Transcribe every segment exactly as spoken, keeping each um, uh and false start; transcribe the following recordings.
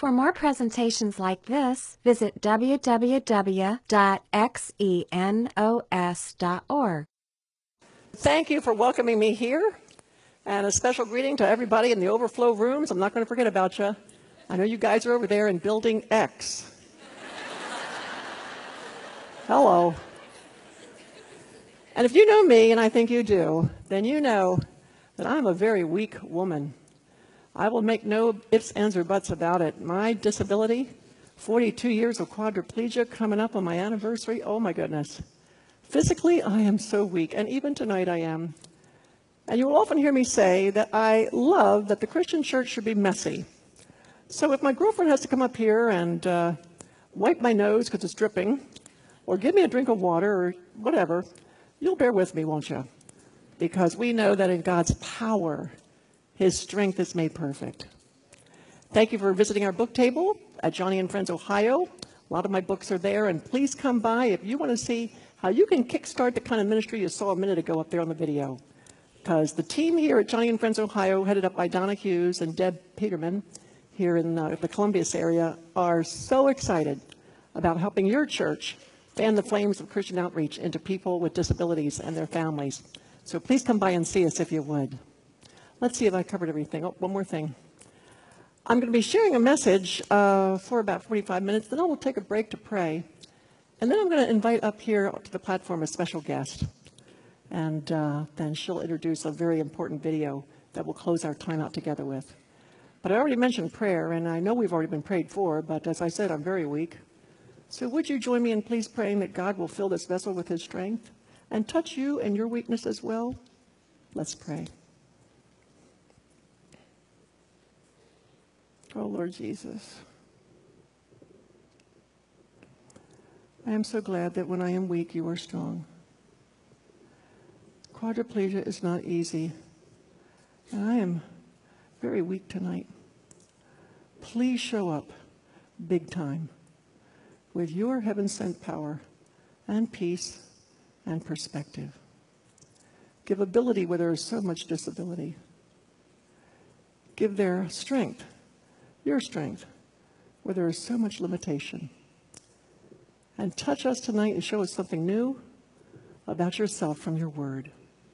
For more presentations like this, visit w w w dot xenos dot org. Thank you for welcoming me here, and a special greeting to everybody in the overflow rooms. I'm not going to forget about you. I know you guys are over there in Building X. Hello. And if you know me, and I think you do, then you know that I'm a very weak woman. I will make no ifs, ands, or buts about it. My disability, forty-two years of quadriplegia coming up on my anniversary, oh my goodness. Physically, I am so weak, and even tonight I am. And you will often hear me say that I love that the Christian church should be messy. So if my girlfriend has to come up here and uh, wipe my nose because it's dripping, or give me a drink of water, or whatever, you'll bear with me, won't you? Because we know that in God's power, His strength is made perfect. Thank you for visiting our book table at Joni and Friends Ohio. A lot of my books are there, and please come by if you want to see how you can kickstart the kind of ministry you saw a minute ago up there on the video. Because the team here at Joni and Friends Ohio, headed up by Donna Hughes and Deb Peterman here in uh, the Columbius area, are so excited about helping your church fan the flames of Christian outreach into people with disabilities and their families. So please come by and see us if you would. Let's see if I covered everything. Oh, one more thing. I'm going to be sharing a message uh, for about forty-five minutes, then I will take a break to pray. And then I'm going to invite up here to the platform a special guest. And uh, then she'll introduce a very important video that we'll close our time out together with. But I already mentioned prayer, and I know we've already been prayed for, but as I said, I'm very weak. So would you join me in please praying that God will fill this vessel with His strength and touch you and your weakness as well? Let's pray. Oh, Lord Jesus, I am so glad that when I am weak, you are strong. Quadriplegia is not easy, and I am very weak tonight. Please show up big time with your heaven-sent power and peace and perspective. Give ability where there is so much disability. Give their strength, your strength, where there is so much limitation. And touch us tonight and show us something new about yourself from your word.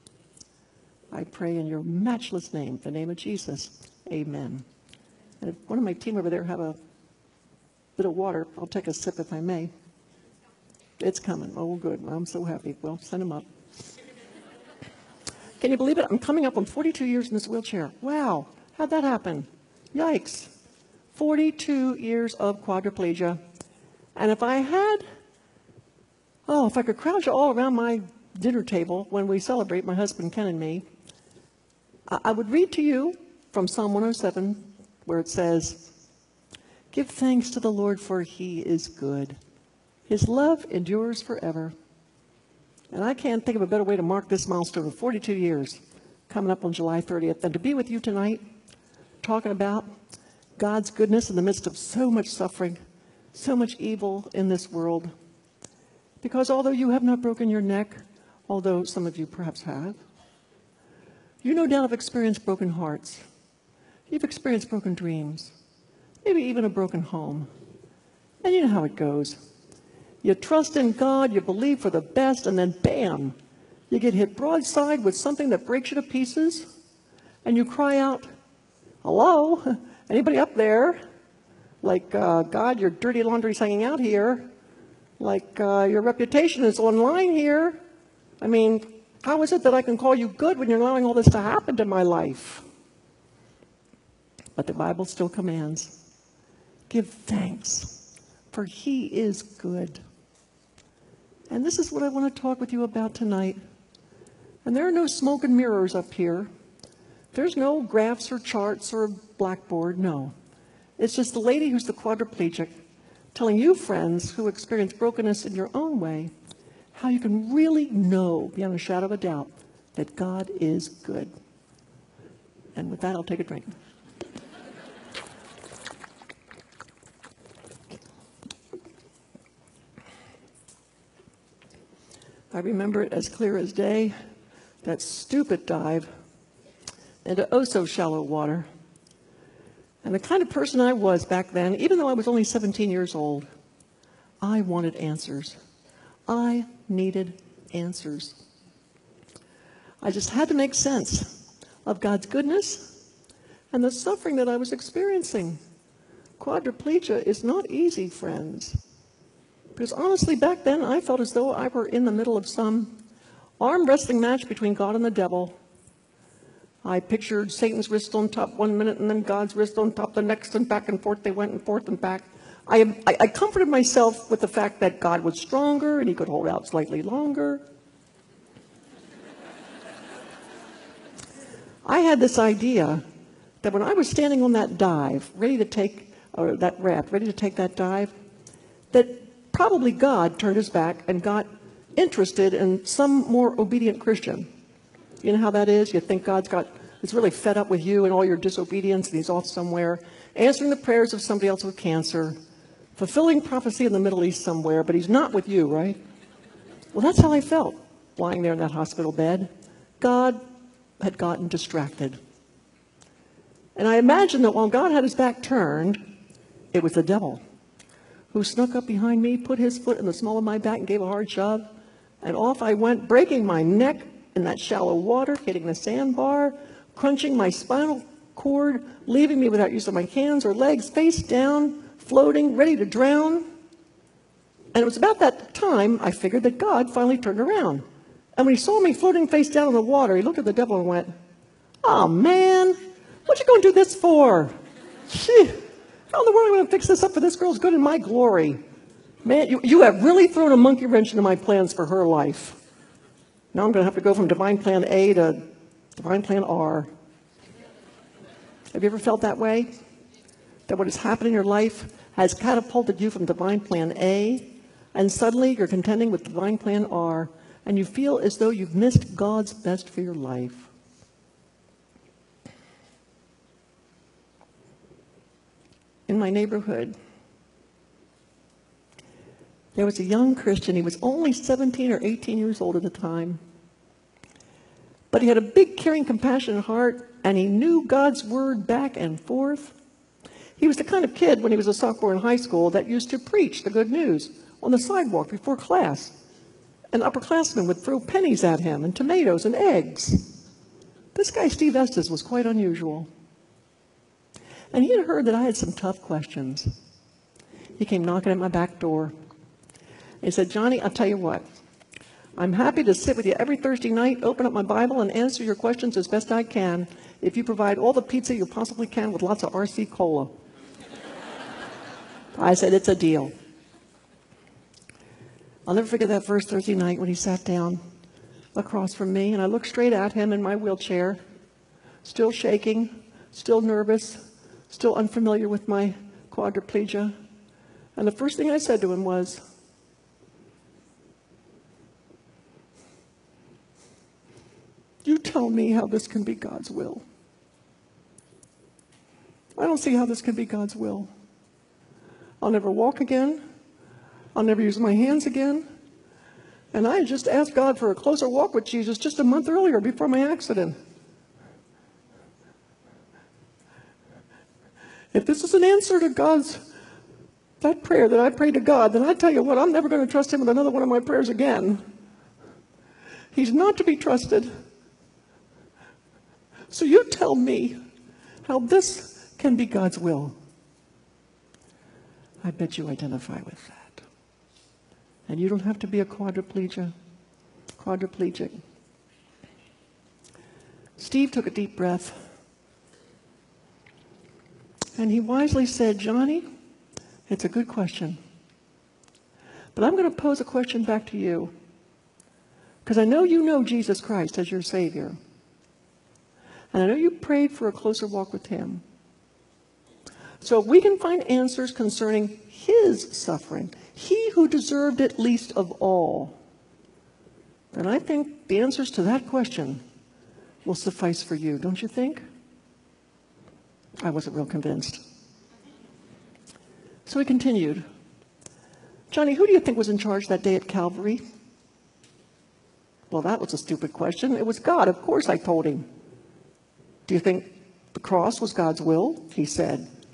I pray in your matchless name, the name of Jesus, amen. And if one of my team over there have a bit of water, I'll take a sip if I may. It's coming. Oh, good. I'm so happy. Well, send them up. Can you believe it? I'm coming up on forty-two years in this wheelchair. Wow. How'd that happen? Yikes. forty-two years of quadriplegia. And if I had, oh, if I could crouch all around my dinner table when we celebrate, my husband Ken and me, I, I would read to you from Psalm one oh seven, where it says, "Give thanks to the Lord, for He is good. His love endures forever." And I can't think of a better way to mark this milestone of forty-two years, coming up on July thirtieth, than to be with you tonight, talking about God's goodness in the midst of so much suffering, so much evil in this world. Because although you have not broken your neck, although some of you perhaps have, you no doubt have experienced broken hearts. You've experienced broken dreams, maybe even a broken home. And you know how it goes. You trust in God, you believe for the best, and then bam, you get hit broadside with something that breaks you to pieces, and you cry out, "Hello? Anybody up there?" Like, uh, God, your dirty laundry's hanging out here. Like, uh, your reputation is online here. I mean, how is it that I can call you good when you're allowing all this to happen to my life? But the Bible still commands, give thanks, for He is good. And this is what I want to talk with you about tonight. And there are no smoke and mirrors up here. There's no graphs or charts or blackboard, no. It's just the lady who's the quadriplegic telling you, friends who experience brokenness in your own way, how you can really know, beyond a shadow of a doubt, that God is good. And with that, I'll take a drink. I remember it as clear as day, that stupid dive into oh-so-shallow water. And the kind of person I was back then, even though I was only seventeen years old, I wanted answers. I needed answers. I just had to make sense of God's goodness and the suffering that I was experiencing. Quadriplegia is not easy, friends. Because honestly, back then, I felt as though I were in the middle of some arm wrestling match between God and the devil. I pictured Satan's wrist on top one minute and then God's wrist on top the next, and back and forth they went, and forth and back. I, I, I comforted myself with the fact that God was stronger and he could hold out slightly longer. I had this idea that when I was standing on that dive, ready to take, or that raft, ready to take that dive, that probably God turned his back and got interested in some more obedient Christian. You know how that is? You think God's got, is really fed up with you and all your disobedience, and he's off somewhere, answering the prayers of somebody else with cancer, fulfilling prophecy in the Middle East somewhere, but he's not with you, right? Well, that's how I felt, lying there in that hospital bed. God had gotten distracted. And I imagined that while God had his back turned, it was the devil who snuck up behind me, put his foot in the small of my back and gave a hard shove, and off I went, breaking my neck in that shallow water, hitting the sandbar, crunching my spinal cord, leaving me without use of my hands or legs, face down, floating, ready to drown. And it was about that time I figured that God finally turned around. And when he saw me floating face down in the water, he looked at the devil and went, "Oh, man, what you going to do this for? Gee, how in the world am I going to fix this up for this girl's good and my glory? Man, you, you have really thrown a monkey wrench into my plans for her life. Now I'm going to have to go from divine plan A to divine plan R." Have you ever felt that way? That what has happened in your life has catapulted you from divine plan A, and suddenly you're contending with divine plan R, and you feel as though you've missed God's best for your life. In my neighborhood, there was a young Christian. He was only seventeen or eighteen years old at the time. But he had a big, caring, compassionate heart, and he knew God's word back and forth. He was the kind of kid, when he was a sophomore in high school, that used to preach the good news on the sidewalk before class. And upperclassmen would throw pennies at him, and tomatoes and eggs. This guy, Steve Estes, was quite unusual. And he had heard that I had some tough questions. He came knocking at my back door. He said, "Johnny, I'll tell you what. I'm happy to sit with you every Thursday night, open up my Bible, and answer your questions as best I can if you provide all the pizza you possibly can with lots of R C Cola." I said, "It's a deal." I'll never forget that first Thursday night when he sat down across from me, and I looked straight at him in my wheelchair, still shaking, still nervous, still unfamiliar with my quadriplegia. And the first thing I said to him was, "You tell me how this can be God's will. I don't see how this can be God's will. I'll never walk again. I'll never use my hands again. And I had just asked God for a closer walk with Jesus just a month earlier before my accident. If this is an answer to God's, that prayer that I prayed to God, then I tell you what, I'm never going to trust him with another one of my prayers again. He's not to be trusted. So you tell me how this can be God's will." I bet you identify with that. And you don't have to be a quadriplegia, quadriplegic. Steve took a deep breath. And he wisely said, "Johnny, it's a good question. But I'm going to pose a question back to you. Because I know you know Jesus Christ as your Savior. And I know you prayed for a closer walk with him. So if we can find answers concerning his suffering, he who deserved it least of all, then I think the answers to that question will suffice for you, don't you think?" I wasn't real convinced. So he continued, "Johnny, who do you think was in charge that day at Calvary?" Well, that was a stupid question. It was God. Of course I told him. "Do you think the cross was God's will?" He said.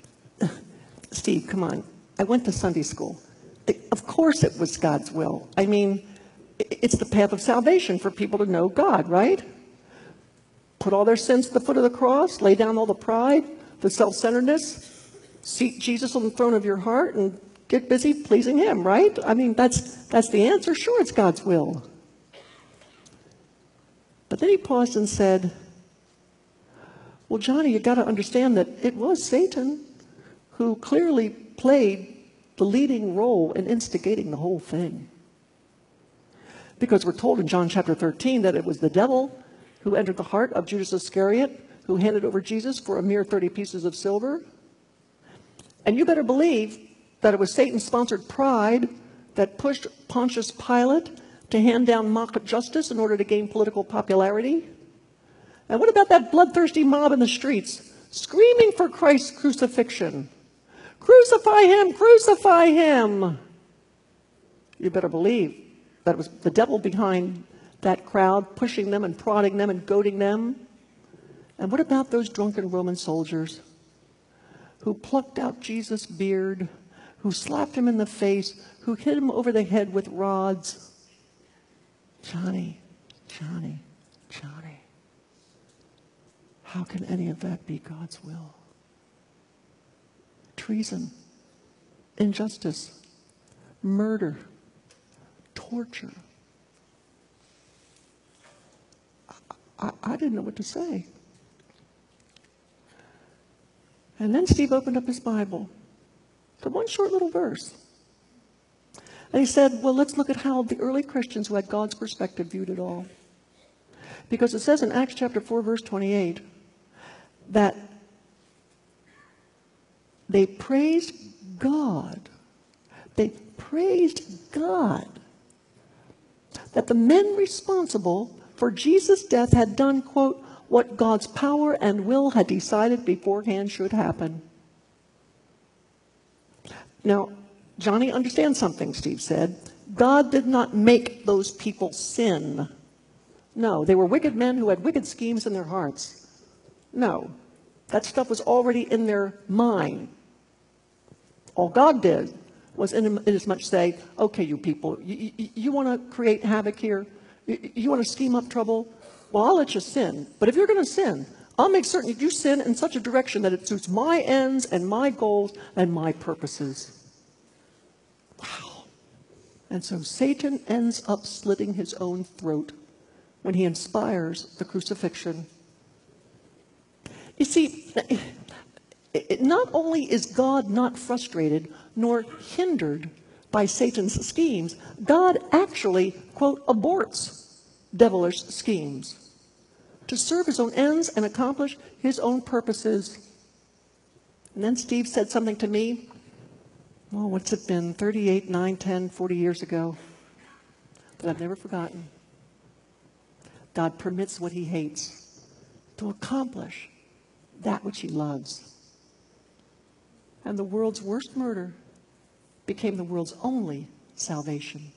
Steve, come on. I went to Sunday school. The- Of course it was God's will. I mean, i- it's the path of salvation for people to know God, right? Put all their sins at the foot of the cross, lay down all the pride, the self-centeredness, seat Jesus on the throne of your heart, and get busy pleasing him, right? I mean, that's, that's the answer. Sure, it's God's will. But then he paused and said, well, Johnny, you got to understand that it was Satan who clearly played the leading role in instigating the whole thing. Because we're told in John chapter thirteen that it was the devil who entered the heart of Judas Iscariot, who handed over Jesus for a mere thirty pieces of silver. And you better believe that it was Satan-sponsored pride that pushed Pontius Pilate to hand down mock justice in order to gain political popularity. And what about that bloodthirsty mob in the streets screaming for Christ's crucifixion? Crucify him, crucify him. You better believe that it was the devil behind that crowd, pushing them and prodding them and goading them. And what about those drunken Roman soldiers who plucked out Jesus' beard, who slapped him in the face, who hit him over the head with rods? Johnny, Johnny, Johnny. How can any of that be God's will? Treason, injustice, murder, torture. I, I didn't know what to say. And then Steve opened up his Bible to one short little verse. And he said, well, let's look at how the early Christians who had God's perspective viewed it all. Because it says in Acts chapter four, verse twenty-eight, that they praised God. They praised God that the men responsible for Jesus' death had done, quote, what God's power and will had decided beforehand should happen. Now, Johnny understands something, Steve said. God did not make those people sin. No, they were wicked men who had wicked schemes in their hearts. No, that stuff was already in their mind. All God did was in, in as much say, okay, you people, you, you, you want to create havoc here? You, you want to scheme up trouble? Well, I'll let you sin. But if you're going to sin, I'll make certain that you sin in such a direction that it suits my ends and my goals and my purposes. Wow. And so Satan ends up slitting his own throat when he inspires the crucifixion. You see, it, not only is God not frustrated nor hindered by Satan's schemes, God actually, quote, aborts devilish schemes to serve his own ends and accomplish his own purposes. And then Steve said something to me, oh, what's it been, thirty-eight, nine, ten, forty years ago, that I've never forgotten. God permits what he hates to accomplish that which he loves. And the world's worst murder became the world's only salvation.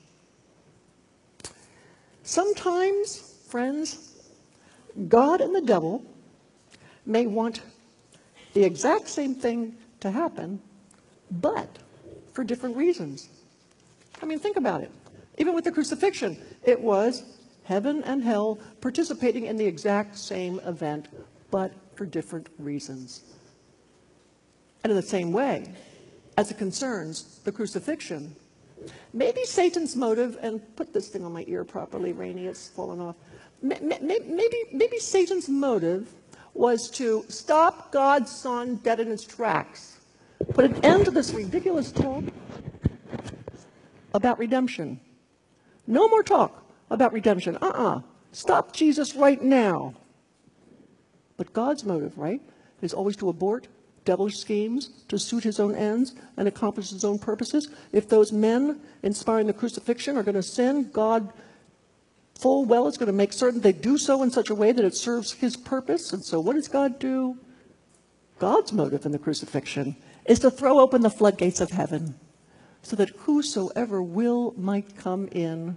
Sometimes, friends, God and the devil may want the exact same thing to happen, but for different reasons. I mean, think about it. Even with the crucifixion, it was heaven and hell participating in the exact same event, but for different reasons. And in the same way, as it concerns the crucifixion, maybe Satan's motive, and put this thing on my ear properly, Rainey, it's fallen off. Maybe, maybe Satan's motive was to stop God's Son dead in his tracks, put an end to this ridiculous talk about redemption. No more talk about redemption. Uh-uh. Stop Jesus right now. But God's motive, right, is always to abort devilish schemes to suit his own ends and accomplish his own purposes. If those men inspiring the crucifixion are going to sin, God full well is going to make certain they do so in such a way that it serves his purpose. And so what does God do? God's motive in the crucifixion is to throw open the floodgates of heaven so that whosoever will might come in.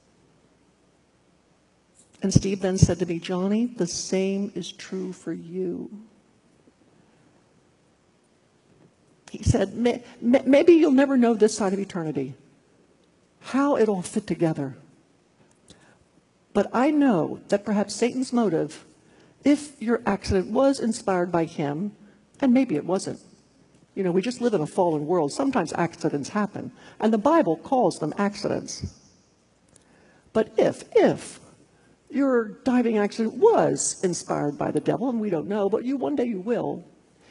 And Steve then said to me, Johnny, the same is true for you. he said, may, may, maybe you'll never know this side of eternity, how it all fit together. But I know that perhaps Satan's motive, if your accident was inspired by him, and maybe it wasn't. You know, we just live in a fallen world. Sometimes accidents happen, and the Bible calls them accidents. But if, if your diving accident was inspired by the devil, and we don't know, but you one day you will,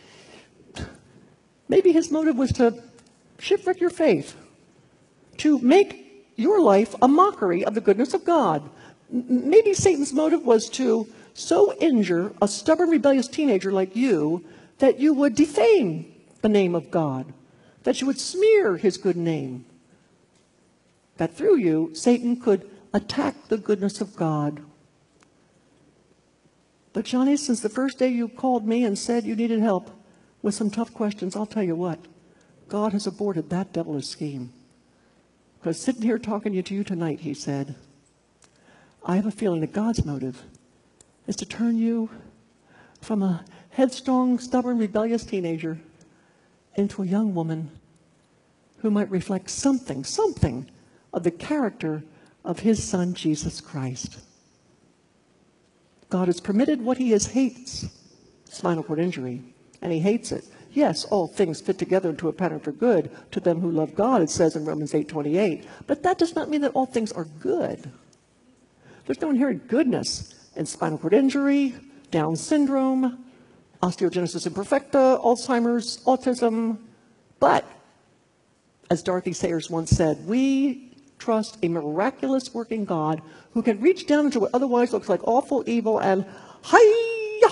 maybe his motive was to shipwreck your faith, to make your life a mockery of the goodness of God. Maybe Satan's motive was to so injure a stubborn, rebellious teenager like you that you would defame the name of God, that you would smear his good name, that through you, Satan could attack the goodness of God. But Johnny, since the first day you called me and said you needed help with some tough questions, I'll tell you what, God has aborted that devilish scheme. Because sitting here talking to you tonight, he said, I have a feeling that God's motive is to turn you from a headstrong, stubborn, rebellious teenager into a young woman who might reflect something, something of the character of his son, Jesus Christ. God has permitted what he is hates, spinal cord injury, and he hates it. Yes, all things fit together into a pattern for good to them who love God, it says in Romans eight twenty-eight. But that does not mean that all things are good. There's no inherent goodness in spinal cord injury, Down syndrome, osteogenesis imperfecta, Alzheimer's, autism. But, as Dorothy Sayers once said, we trust a miraculous working God who can reach down into what otherwise looks like awful evil and hi-ya,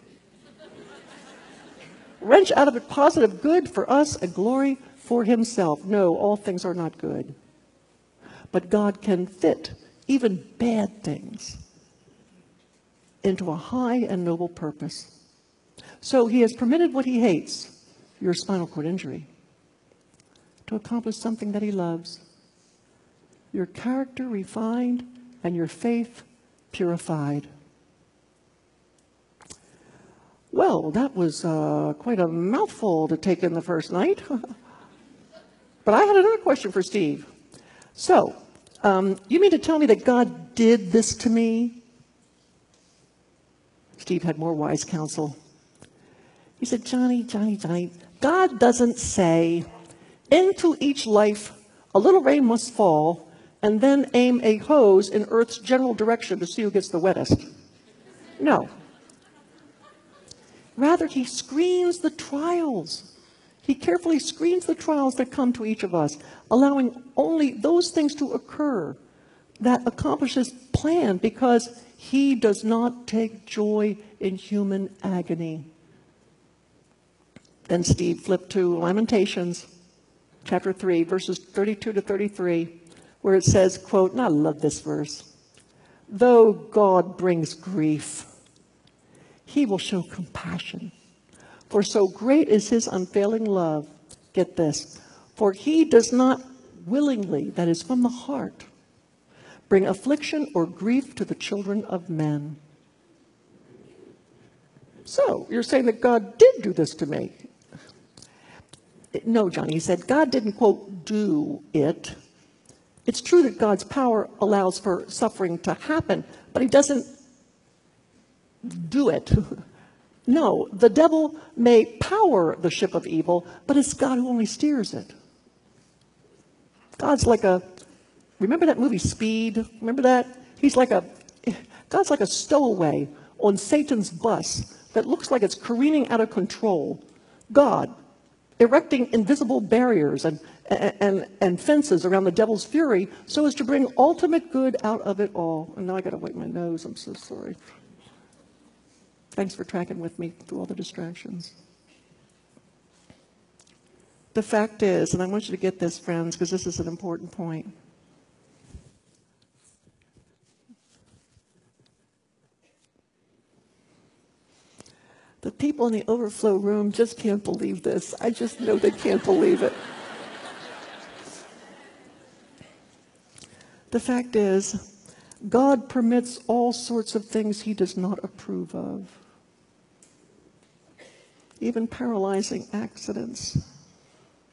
wrench out of it positive good for us and glory for himself. No, all things are not good. But God can fit even bad things into a high and noble purpose. So he has permitted what he hates, your spinal cord injury, to accomplish something that he loves. Your character refined and your faith purified. Well, that was uh, quite a mouthful to take in the first night. But I had another question for Steve. So, um, you mean to tell me that God did this to me? Steve had more wise counsel. He said, Johnny, Johnny, Johnny, God doesn't say, into each life a little rain must fall, and then aim a hose in Earth's general direction to see who gets the wettest. No. Rather, he screens the trials. He carefully screens the trials that come to each of us, allowing only those things to occur that accomplish his plan, because he does not take joy in human agony. Then Steve flipped to Lamentations, chapter three, verses thirty-two to thirty-three, where it says, quote, and I love this verse, though God brings grief, he will show compassion. For so great is his unfailing love, get this, for he does not willingly, that is from the heart, bring affliction or grief to the children of men. So, you're saying that God did do this to me? No, Johnny, he said, God didn't, quote, do it. It's true that God's power allows for suffering to happen, but he doesn't do it. No, the devil may power the ship of evil, but it's God who only steers it. God's like a, remember that movie Speed? Remember that? He's like a, God's like a stowaway on Satan's bus that looks like it's careening out of control. God, erecting invisible barriers and, and, and fences around the devil's fury so as to bring ultimate good out of it all. And now I got to wipe my nose. I'm so sorry. Thanks for tracking with me through all the distractions. The fact is, and I want you to get this, friends, because this is an important point. The people in the overflow room just can't believe this. I just know they can't believe it. The fact is, God permits all sorts of things he does not approve of. Even paralyzing accidents.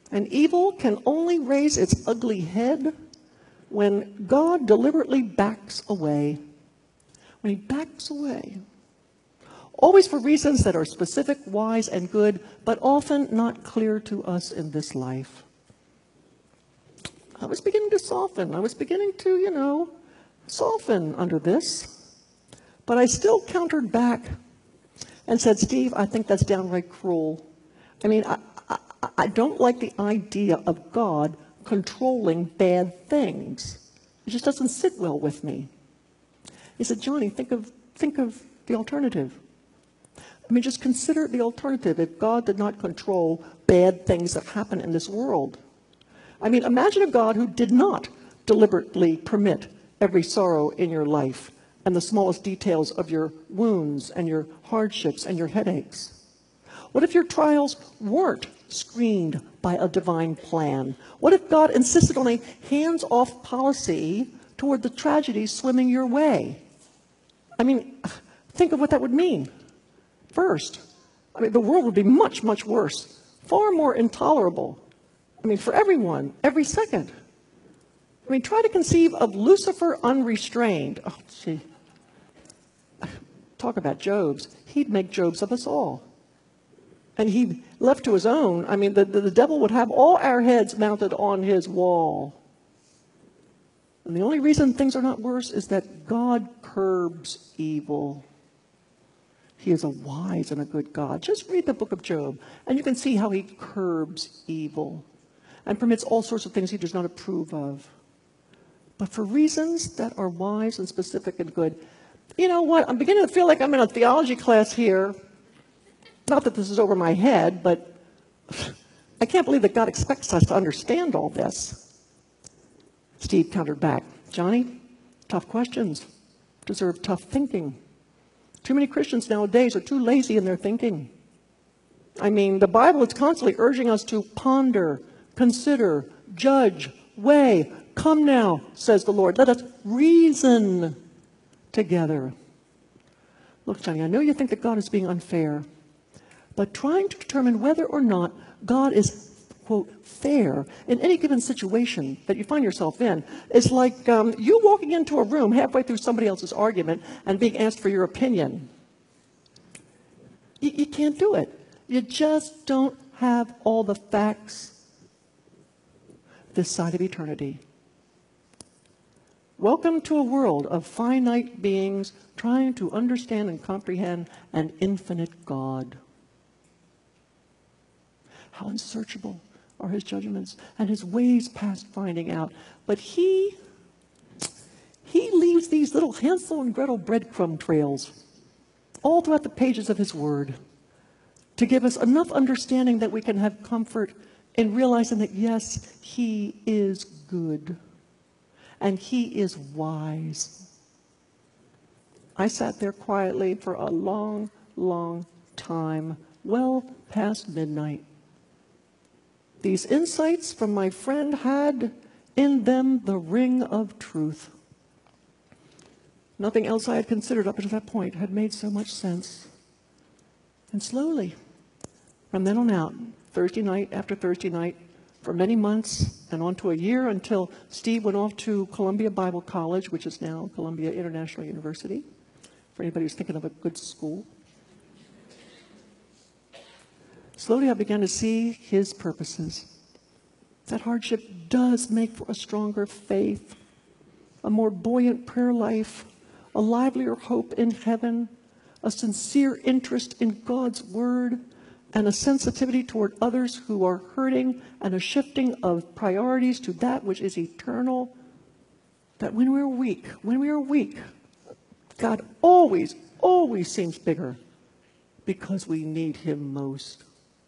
And evil can only raise its ugly head when God deliberately backs away. When he backs away. Always for reasons that are specific, wise, and good, but often not clear to us in this life. I was beginning to soften. I was beginning to, you know, soften under this. But I still countered back and said, Steve, I think that's downright cruel. I mean, I, I, I don't like the idea of God controlling bad things. It just doesn't sit well with me. He said, Johnny, think of, think of the alternative. I mean, just consider the alternative if God did not control bad things that happen in this world. I mean, imagine a God who did not deliberately permit every sorrow in your life and the smallest details of your wounds and your hardships and your headaches. What if your trials weren't screened by a divine plan? What if God insisted on a hands-off policy toward the tragedies swimming your way? I mean, think of what that would mean. First, I mean, the world would be much, much worse, far more intolerable. I mean, for everyone, every second. I mean, try to conceive of Lucifer unrestrained. Oh, gee. Talk about Jobs. He'd make Jobs of us all. And he left to his own, I mean, the, the, the devil would have all our heads mounted on his wall. And the only reason things are not worse is that God curbs evil. He is a wise and a good God. Just read the book of Job, and you can see how he curbs evil and permits all sorts of things he does not approve of. But for reasons that are wise and specific and good. You know what? I'm beginning to feel like I'm in a theology class here. Not that this is over my head, but I can't believe that God expects us to understand all this. Steve countered back. Johnny, tough questions deserve tough thinking. Too many Christians nowadays are too lazy in their thinking. I mean, the Bible is constantly urging us to ponder, consider, judge, weigh. Come now, says the Lord. Let us reason together. Look, Johnny, I know you think that God is being unfair, but trying to determine whether or not God is, quote, fair in any given situation that you find yourself in is like um, you walking into a room halfway through somebody else's argument and being asked for your opinion. You, you can't do it. You just don't have all the facts this side of eternity. Welcome to a world of finite beings trying to understand and comprehend an infinite God. How unsearchable are his judgments and his ways past finding out. But he, he leaves these little Hansel and Gretel breadcrumb trails all throughout the pages of his word to give us enough understanding that we can have comfort in realizing that, yes, he is good and he is wise. I sat there quietly for a long, long time, well past midnight. These insights from my friend had in them the ring of truth. Nothing else I had considered up until that point had made so much sense. And slowly, from then on out, Thursday night after Thursday night, for many months and on to a year until Steve went off to Columbia Bible College, which is now Columbia International University, for anybody who's thinking of a good school. Slowly I began to see his purposes. That hardship does make for a stronger faith, a more buoyant prayer life, a livelier hope in heaven, a sincere interest in God's word, and a sensitivity toward others who are hurting, and a shifting of priorities to that which is eternal. That when we're weak, when we are weak, God always, always seems bigger because we need him most.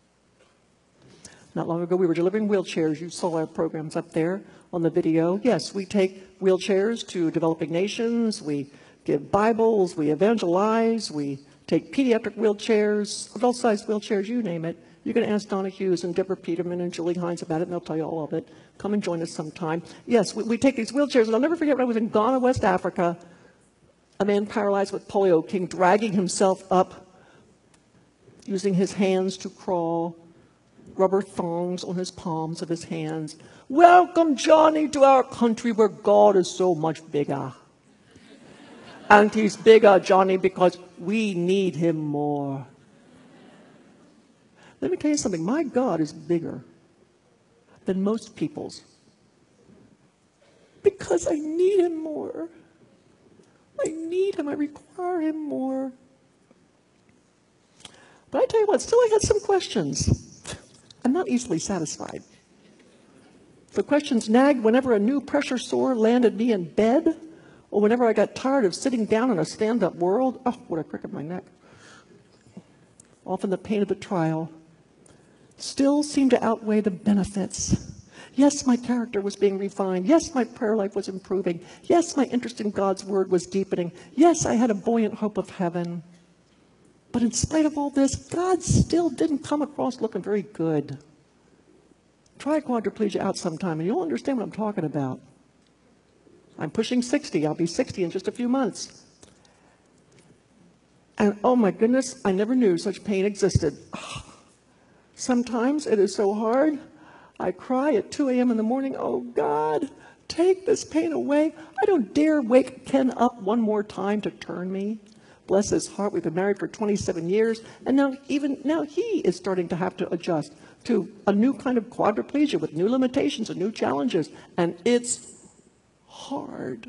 Not long ago, we were delivering wheelchairs. You saw our programs up there on the video. Yes, we take wheelchairs to developing nations. We give Bibles. We evangelize. We take pediatric wheelchairs, adult-sized wheelchairs, you name it. You can ask Donna Hughes and Deborah Peterman and Julie Hines about it, and they'll tell you all of it. Come and join us sometime. Yes, we, we take these wheelchairs, and I'll never forget when I was in Ghana, West Africa, a man paralyzed with polio came dragging himself up, using his hands to crawl, rubber thongs on his palms of his hands. Welcome, Johnny, to our country where God is so much bigger. And he's bigger, Johnny, because we need him more. Let me tell you something. My God is bigger than most people's. Because I need him more. I need him. I require him more. But I tell you what, still I had some questions. I'm not easily satisfied. The questions nagged whenever a new pressure sore landed me in bed, or whenever I got tired of sitting down in a stand-up world. Oh, what a crick in my neck. Often the pain of the trial still seemed to outweigh the benefits. Yes, my character was being refined. Yes, my prayer life was improving. Yes, my interest in God's word was deepening. Yes, I had a buoyant hope of heaven. But in spite of all this, God still didn't come across looking very good. Try quadriplegia out sometime and you'll understand what I'm talking about. I'm pushing sixty. I'll be sixty in just a few months. And oh my goodness, I never knew such pain existed. Sometimes it is so hard. I cry at two a.m. in the morning, oh God, take this pain away. I don't dare wake Ken up one more time to turn me. Bless his heart, we've been married for twenty-seven years, and now even now he is starting to have to adjust to a new kind of quadriplegia with new limitations and new challenges, and it's hard.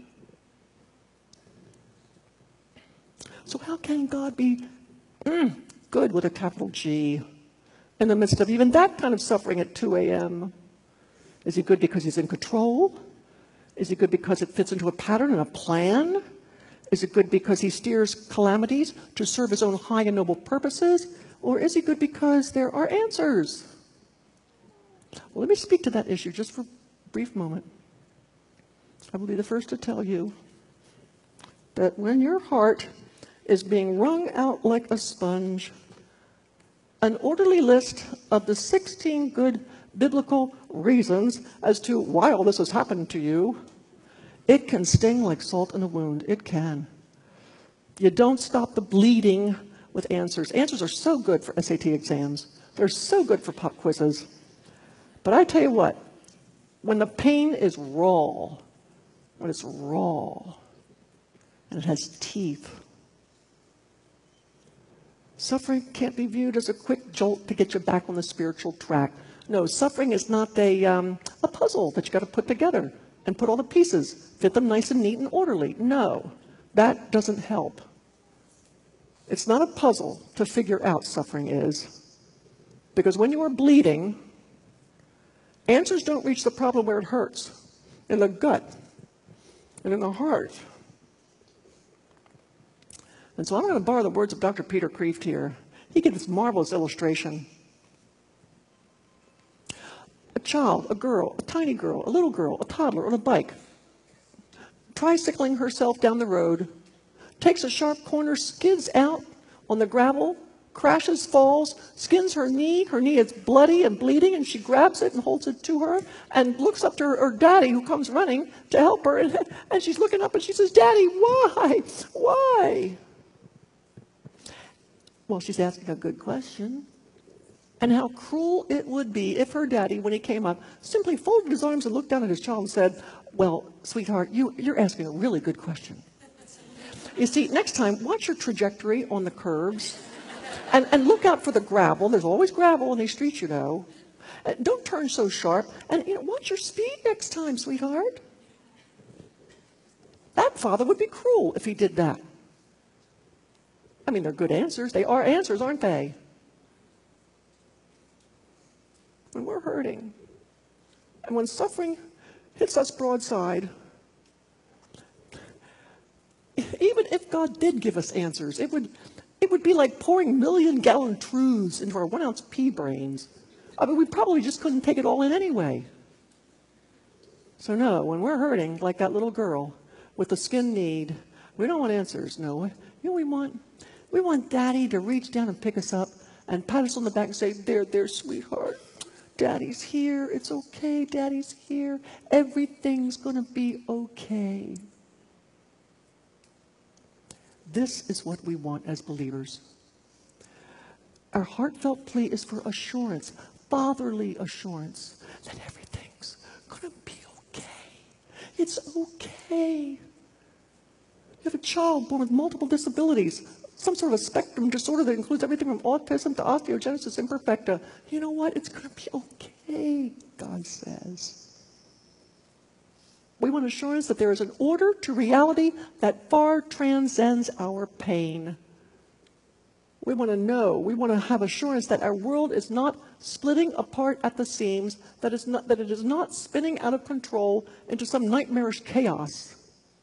So how can God be mm, good with a capital G in the midst of even that kind of suffering at two a.m.? Is he good because he's in control? Is he good because it fits into a pattern and a plan? Is it good because he steers calamities to serve his own high and noble purposes? Or is he good because there are answers? Well, let me speak to that issue just for a brief moment. I will be the first to tell you that when your heart is being wrung out like a sponge, an orderly list of the sixteen good biblical reasons as to why all this has happened to you, it can sting like salt in a wound. It can. You don't stop the bleeding with answers. Answers are so good for S A T exams. They're so good for pop quizzes. But I tell you what, when the pain is raw, when it's raw, and it has teeth, suffering can't be viewed as a quick jolt to get you back on the spiritual track. No, suffering is not a, um, a puzzle that you got to put together and put all the pieces, fit them nice and neat and orderly. No, that doesn't help. It's not a puzzle to figure out suffering is. Because when you are bleeding, answers don't reach the problem where it hurts, in the gut and in the heart. And so I'm going to borrow the words of Doctor Peter Kreeft here. He gives this marvelous illustration. A child, a girl, a tiny girl, a little girl, a toddler on a bike, tricycling herself down the road, takes a sharp corner, skids out on the gravel, crashes, falls, skins her knee. Her knee is bloody and bleeding, and she grabs it and holds it to her and looks up to her, her daddy, who comes running to help her. And, and she's looking up and she says, Daddy, why? Why? Well, she's asking a good question. And how cruel it would be if her daddy, when he came up, simply folded his arms and looked down at his child and said, well, sweetheart, you, you're asking a really good question. You see, next time, watch your trajectory on the curves and, and look out for the gravel. There's always gravel in these streets, you know. Uh, don't turn so sharp. And, you know, watch your speed next time, sweetheart. That father would be cruel if he did that. I mean, they're good answers. They are answers, aren't they? When we're hurting, and when suffering hits us broadside, even if God did give us answers, it would, it would be like pouring million-gallon truths into our one-ounce pea brains. I mean, we probably just couldn't take it all in anyway. So no, when we're hurting, like that little girl with the skin need, we don't want answers, no. You know what we want? We want Daddy to reach down and pick us up and pat us on the back and say, there, there, sweetheart. Daddy's here. It's okay. Daddy's here. Everything's going to be okay. This is what we want as believers. Our heartfelt plea is for assurance, fatherly assurance that everything's going to be okay. It's okay. You have a child born with multiple disabilities, some sort of a spectrum disorder that includes everything from autism to osteogenesis imperfecta. You know what? It's going to be okay, God says. We want assurance that there is an order to reality that far transcends our pain. We want to know, we want to have assurance that our world is not splitting apart at the seams, that, is not, that it is not spinning out of control into some nightmarish chaos.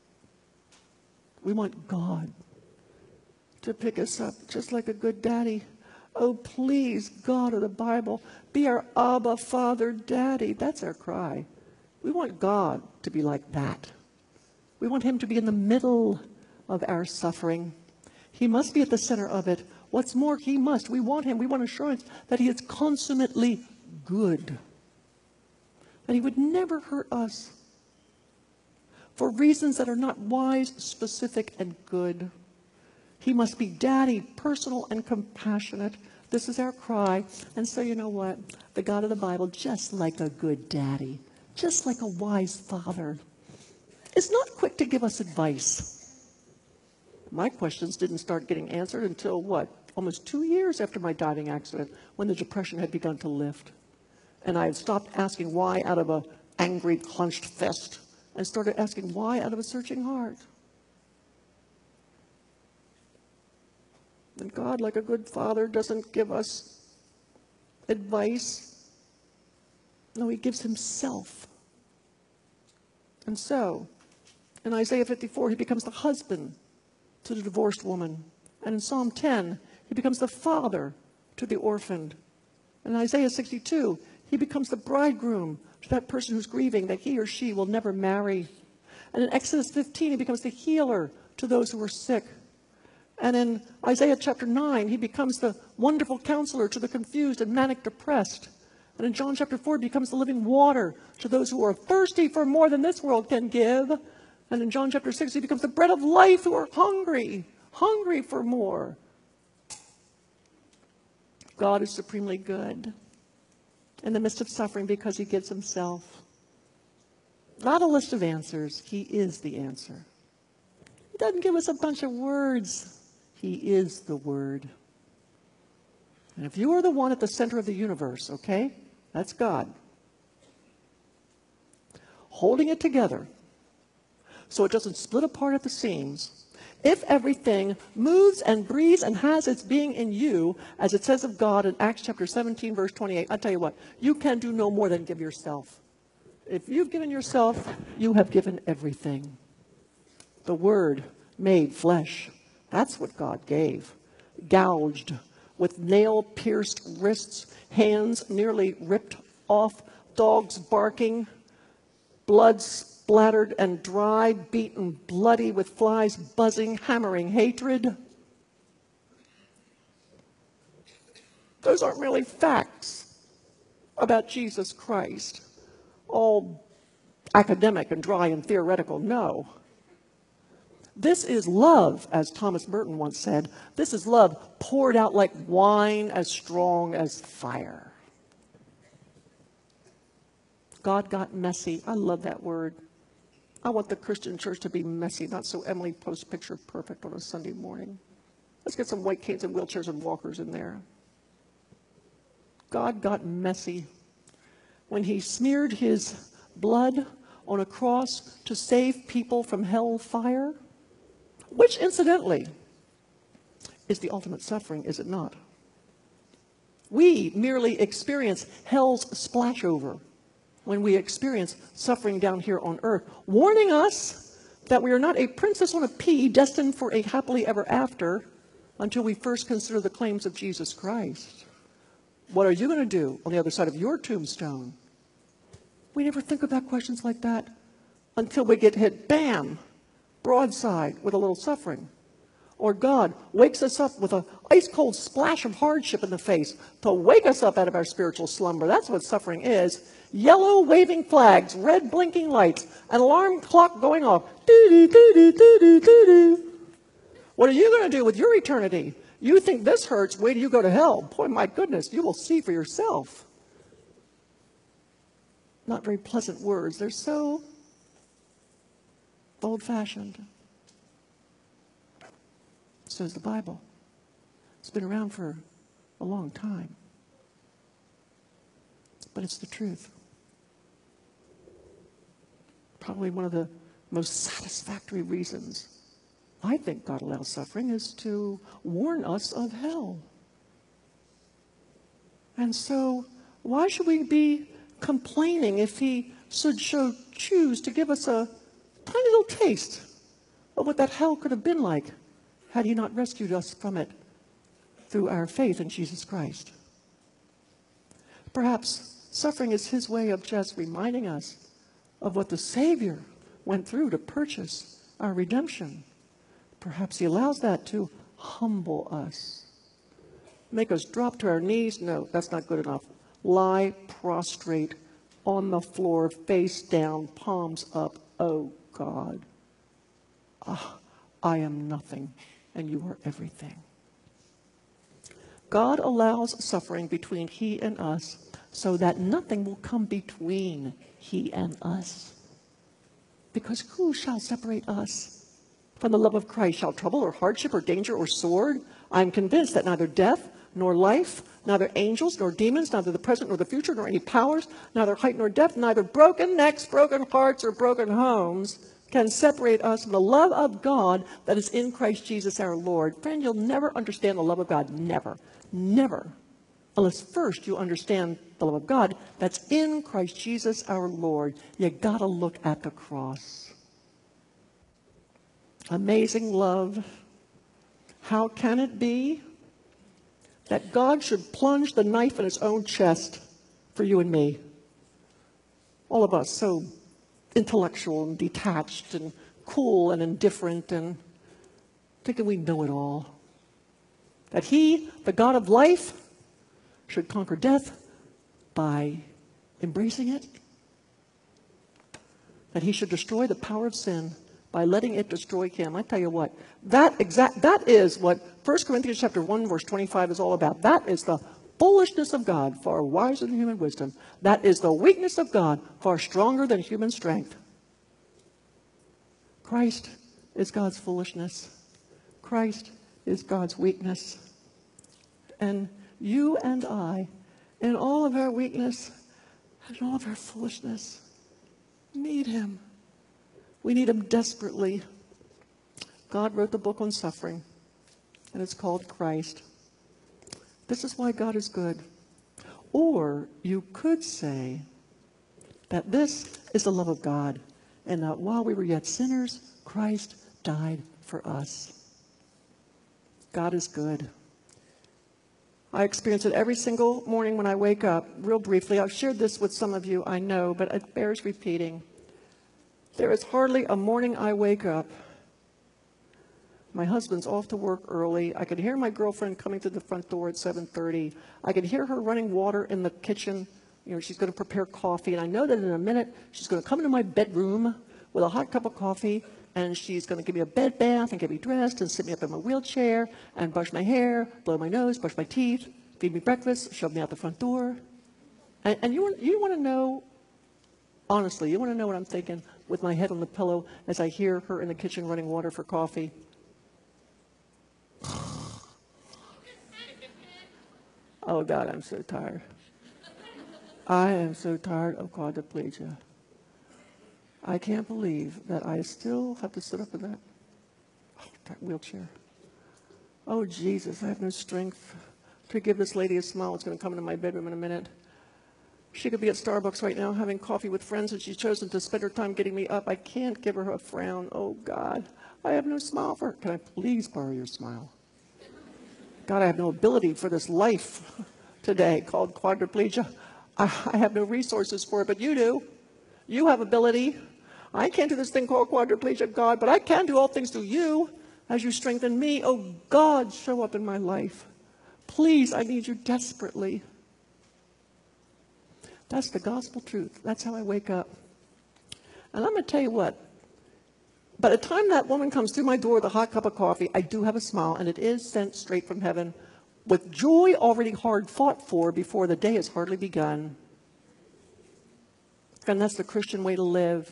We want God to pick us up just like a good daddy. Oh, please, God of the Bible, be our Abba, Father, Daddy. That's our cry. We want God to be like that. We want him to be in the middle of our suffering. He must be at the center of it. What's more, he must. We want him. We want assurance that he is consummately good. That he would never hurt us for reasons that are not wise, specific, and good. He must be daddy, personal, and compassionate. This is our cry. And so you know what? The God of the Bible, just like a good daddy, just like a wise father, is not quick to give us advice. My questions didn't start getting answered until, what, almost two years after my diving accident, when the depression had begun to lift. And I had stopped asking why out of an angry, clenched fist, and started asking why out of a searching heart. And God, like a good father, doesn't give us advice. No, he gives himself. And so, in Isaiah fifty-four, he becomes the husband to the divorced woman. And in Psalm ten, he becomes the father to the orphaned. And in Isaiah sixty-two, he becomes the bridegroom to that person who's grieving that he or she will never marry. And in Exodus fifteen, he becomes the healer to those who are sick. And in Isaiah chapter nine, he becomes the wonderful counselor to the confused and manic depressed. And in John chapter four, he becomes the living water to those who are thirsty for more than this world can give. And in John chapter six, he becomes the bread of life who are hungry, hungry for more. God is supremely good in the midst of suffering because he gives himself. Not a list of answers. He is the answer. He doesn't give us a bunch of words. He is the Word. And if you are the one at the center of the universe, okay, that's God, holding it together so it doesn't split apart at the seams, if everything moves and breathes and has its being in you, as it says of God in Acts chapter seventeen, verse twenty-eight, I tell you what, you can do no more than give yourself. If you've given yourself, you have given everything. The Word made flesh. That's what God gave. Gouged, with nail-pierced wrists, hands nearly ripped off, dogs barking, blood splattered and dry, beaten, bloody, with flies buzzing, hammering hatred. Those aren't really facts about Jesus Christ, all academic and dry and theoretical. No. This is love, as Thomas Merton once said. This is love poured out like wine, as strong as fire. God got messy. I love that word. I want the Christian church to be messy, not so Emily posts picture perfect on a Sunday morning. Let's get some white canes and wheelchairs and walkers in there. God got messy when he smeared his blood on a cross to save people from hell fire. Which, incidentally, is the ultimate suffering, is it not? We merely experience hell's splashover when we experience suffering down here on earth, warning us that we are not a princess on a pea destined for a happily ever after until we first consider the claims of Jesus Christ. What are you going to do on the other side of your tombstone? We never think about questions like that until we get hit, bam, broadside with a little suffering. Or God wakes us up with an ice-cold splash of hardship in the face to wake us up out of our spiritual slumber. That's what suffering is. Yellow waving flags, red blinking lights, an alarm clock going off. Doo-doo-doo-doo-doo-doo-doo. What are you going to do with your eternity? You think this hurts, wait till you go to hell. Boy, my goodness, you will see for yourself. not very pleasant words. They're so old-fashioned. So is the Bible. It's been around for a long time. But it's the truth. Probably one of the most satisfactory reasons I think God allows suffering is to warn us of hell. And so why should we be complaining if he should show, choose to give us a tiny little taste of what that hell could have been like had he not rescued us from it through our faith in Jesus Christ? Perhaps suffering is his way of just reminding us of what the Savior went through to purchase our redemption. Perhaps he allows that to humble us. Make us drop to our knees? No, that's not good enough. Lie prostrate on the floor, face down, palms up. Oh, God. Ah, I am nothing, and you are everything. God allows suffering between he and us so that nothing will come between he and us. Because who shall separate us from the love of Christ? Shall trouble or hardship or danger or sword? I am convinced that neither death nor life, neither angels nor demons, neither the present nor the future, nor any powers, neither height nor depth, neither broken necks, broken hearts, or broken homes can separate us from the love of God that is in Christ Jesus our Lord. Friend, you'll never understand the love of God. Never. Never. Unless first you understand the love of God that's in Christ Jesus our Lord. You gotta look at the cross. Amazing love. How can it be that God should plunge the knife in his own chest for you and me? All of us so intellectual and detached and cool and indifferent and thinking we know it all. That he, the God of life, should conquer death by embracing it. That he should destroy the power of sin by letting it destroy him. I tell you what, that exact that is what First Corinthians chapter one, verse twenty-five is all about. That is the foolishness of God, far wiser than human wisdom. That is the weakness of God, far stronger than human strength. Christ is God's foolishness. Christ is God's weakness. And you and I, in all of our weakness and all of our foolishness, need him. We need him desperately. God wrote the book on suffering, and it's called Christ. This is why God is good. Or you could say that this is the love of God, and that while we were yet sinners, Christ died for us. God is good. I experience it every single morning when I wake up. Real briefly, I've shared this with some of you, I know, but it bears repeating. There is hardly a morning I wake up. My husband's off to work early. I can hear my girlfriend coming to the front door at seven thirty. I can hear her running water in the kitchen. You know, she's going to prepare coffee, and I know that in a minute she's going to come into my bedroom with a hot cup of coffee, and she's going to give me a bed bath and get me dressed and sit me up in my wheelchair and brush my hair, blow my nose, brush my teeth, feed me breakfast, shove me out the front door. And, and you want, you want to know, honestly, you want to know what I'm thinking with my head on the pillow as I hear her in the kitchen running water for coffee? Oh, God, I'm so tired. I am so tired of quadriplegia. I can't believe that I still have to sit up in that, oh, that wheelchair. Oh, Jesus, I have no strength to give this lady a smile. It's going to come into my bedroom in a minute. She could be at Starbucks right now having coffee with friends, and she's chosen to spend her time getting me up. I can't give her a frown. Oh, God, I have no smile for her. Can I please borrow your smile? God, I have no ability for this life today called quadriplegia. I, I have no resources for it, but you do. You have ability. I can't do this thing called quadriplegia, God, but I can do all things through you as you strengthen me. Oh, God, show up in my life. Please, I need you desperately. That's the gospel truth. That's how I wake up. And I'm going to tell you what. By the time that woman comes through my door with a hot cup of coffee, I do have a smile, and it is sent straight from heaven with joy already hard fought for before the day has hardly begun. Friend, that's the Christian way to live.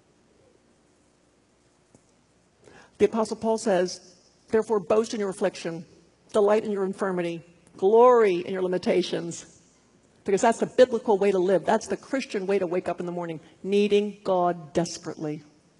The Apostle Paul says, therefore boast in your affliction, delight in your infirmity, glory in your limitations. Because that's the biblical way to live. That's the Christian way to wake up in the morning, needing God desperately.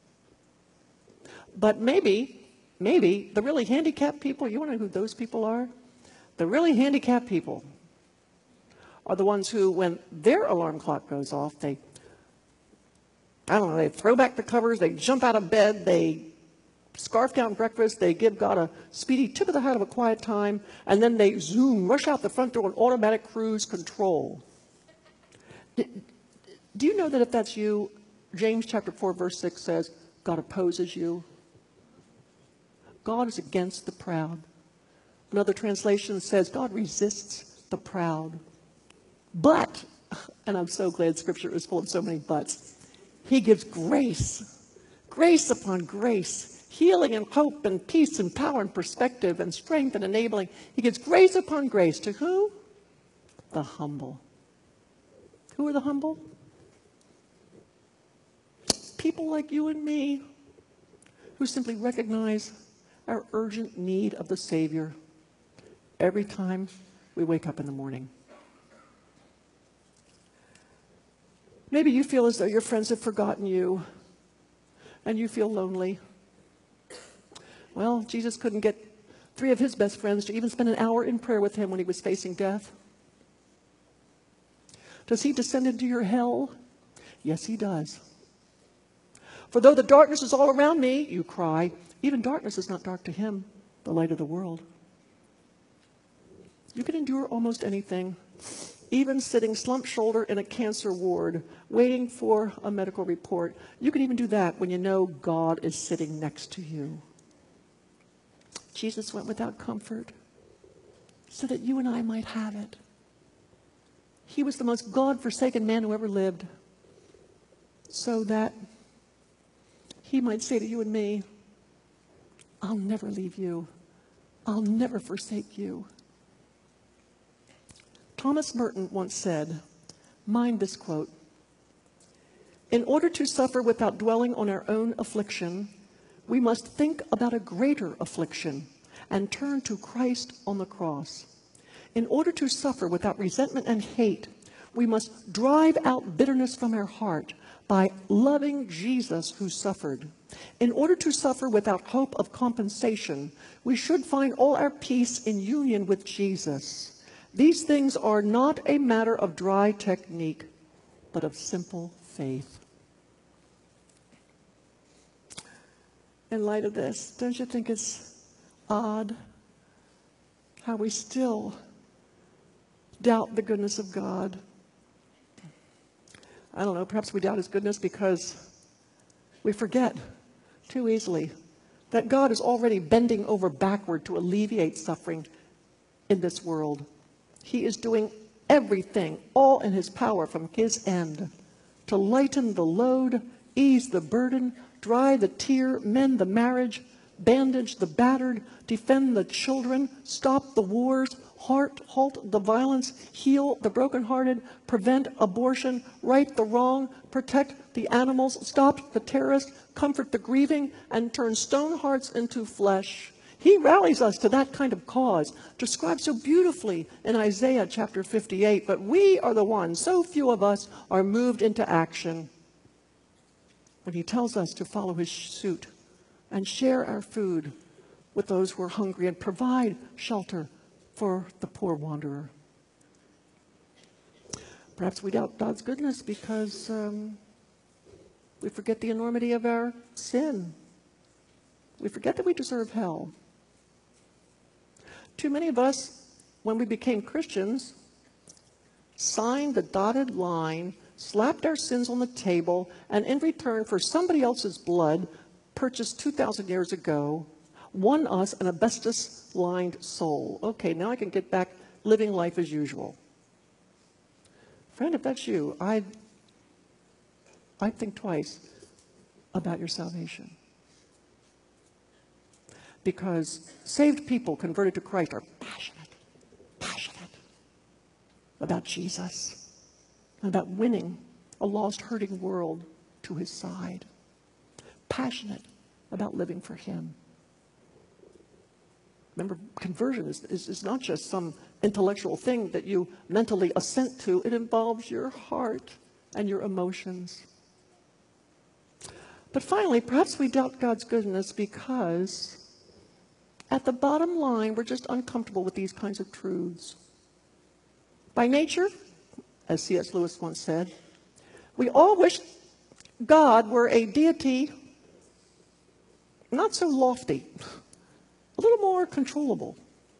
But maybe, maybe the really handicapped people, you want to know who those people are? The really handicapped people are the ones who, when their alarm clock goes off, they, I don't know, they throw back the covers, they jump out of bed, they scarf down breakfast, they give God a speedy tip of the hat of a quiet time, and then they zoom, rush out the front door on automatic cruise control. Do, do you know that if that's you, James chapter four, verse six says, God opposes you. God is against the proud. Another translation says, God resists the proud. But, and I'm so glad Scripture is full of so many buts, He gives grace, grace upon grace, healing and hope and peace and power and perspective and strength and enabling. He gives grace upon grace to who? The humble. Who are the humble? People like you and me who simply recognize our urgent need of the Savior every time we wake up in the morning. Maybe you feel as though your friends have forgotten you and you feel lonely. Well, Jesus couldn't get three of his best friends to even spend an hour in prayer with him when he was facing death. Does he descend into your hell? Yes, he does. For though the darkness is all around me, you cry, even darkness is not dark to him, the light of the world. You can endure almost anything, even sitting slump shoulder in a cancer ward, waiting for a medical report. You can even do that when you know God is sitting next to you. Jesus went without comfort so that you and I might have it. He was the most God-forsaken man who ever lived, so that he might say to you and me, I'll never leave you. I'll never forsake you. Thomas Merton once said, mind this quote, in order to suffer without dwelling on our own affliction, we must think about a greater affliction and turn to Christ on the cross. In order to suffer without resentment and hate, we must drive out bitterness from our heart by loving Jesus who suffered. In order to suffer without hope of compensation, we should find all our peace in union with Jesus. These things are not a matter of dry technique, but of simple faith. In light of this, don't you think it's odd how we still doubt the goodness of God? I don't know, perhaps we doubt his goodness because we forget too easily that God is already bending over backward to alleviate suffering in this world. He is doing everything, all in his power from his end, to lighten the load, ease the burden, dry the tear, mend the marriage, bandage the battered, defend the children, stop the wars, heart, halt the violence, heal the brokenhearted, prevent abortion, right the wrong, protect the animals, stop the terrorists, comfort the grieving, and turn stone hearts into flesh. He rallies us to that kind of cause, described so beautifully in Isaiah chapter fifty-eight. But we are the ones, so few of us are moved into action when he tells us to follow his suit and share our food with those who are hungry and provide shelter for the poor wanderer. Perhaps we doubt God's goodness because um, we forget the enormity of our sin. We forget that we deserve hell. Too many of us, when we became Christians, signed the dotted line, slapped our sins on the table, and in return for somebody else's blood, purchased two thousand years ago, won us an asbestos-lined soul. Okay, now I can get back living life as usual. Friend, if that's you, I'd, I'd think twice about your salvation. Because saved people converted to Christ are passionate, passionate about Jesus, and about winning a lost, hurting world to his side, passionate about living for him. Remember, conversion is, is, is not just some intellectual thing that you mentally assent to. It involves your heart and your emotions. But finally, perhaps we doubt God's goodness because at the bottom line, we're just uncomfortable with these kinds of truths. By nature, as C S Lewis once said, we all wish God were a deity not so lofty, a little more controllable.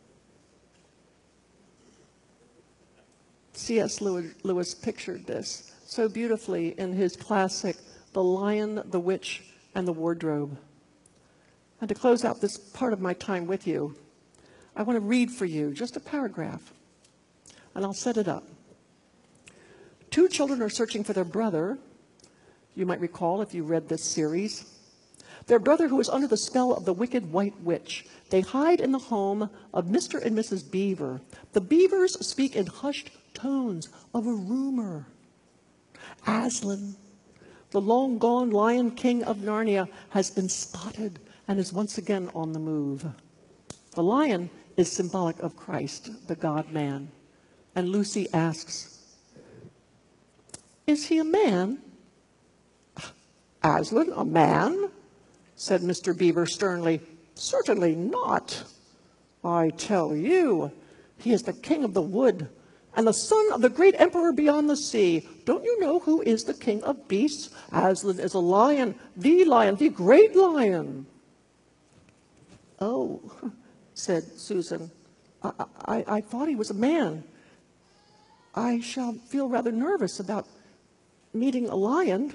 C S Lewis pictured this so beautifully in his classic, The Lion, the Witch, and the Wardrobe. And to close out this part of my time with you, I want to read for you just a paragraph, and I'll set it up. Two children are searching for their brother. You might recall if you read this series. Their brother who is under the spell of the wicked white witch. They hide in the home of Mister and Missus Beaver. The Beavers speak in hushed tones of a rumor. Aslan, the long-gone Lion King of Narnia, has been spotted and is once again on the move. The lion is symbolic of Christ, the God-man. And Lucy asks, "Is he a man?" "Aslan, a man?" said Mister Beaver sternly. "Certainly not. I tell you, he is the king of the wood and the son of the great emperor beyond the sea. Don't you know who is the king of beasts? Aslan is a lion, the lion, the great lion." "Oh," said Susan, I, I, I thought he was a man. I shall feel rather nervous about meeting a lion."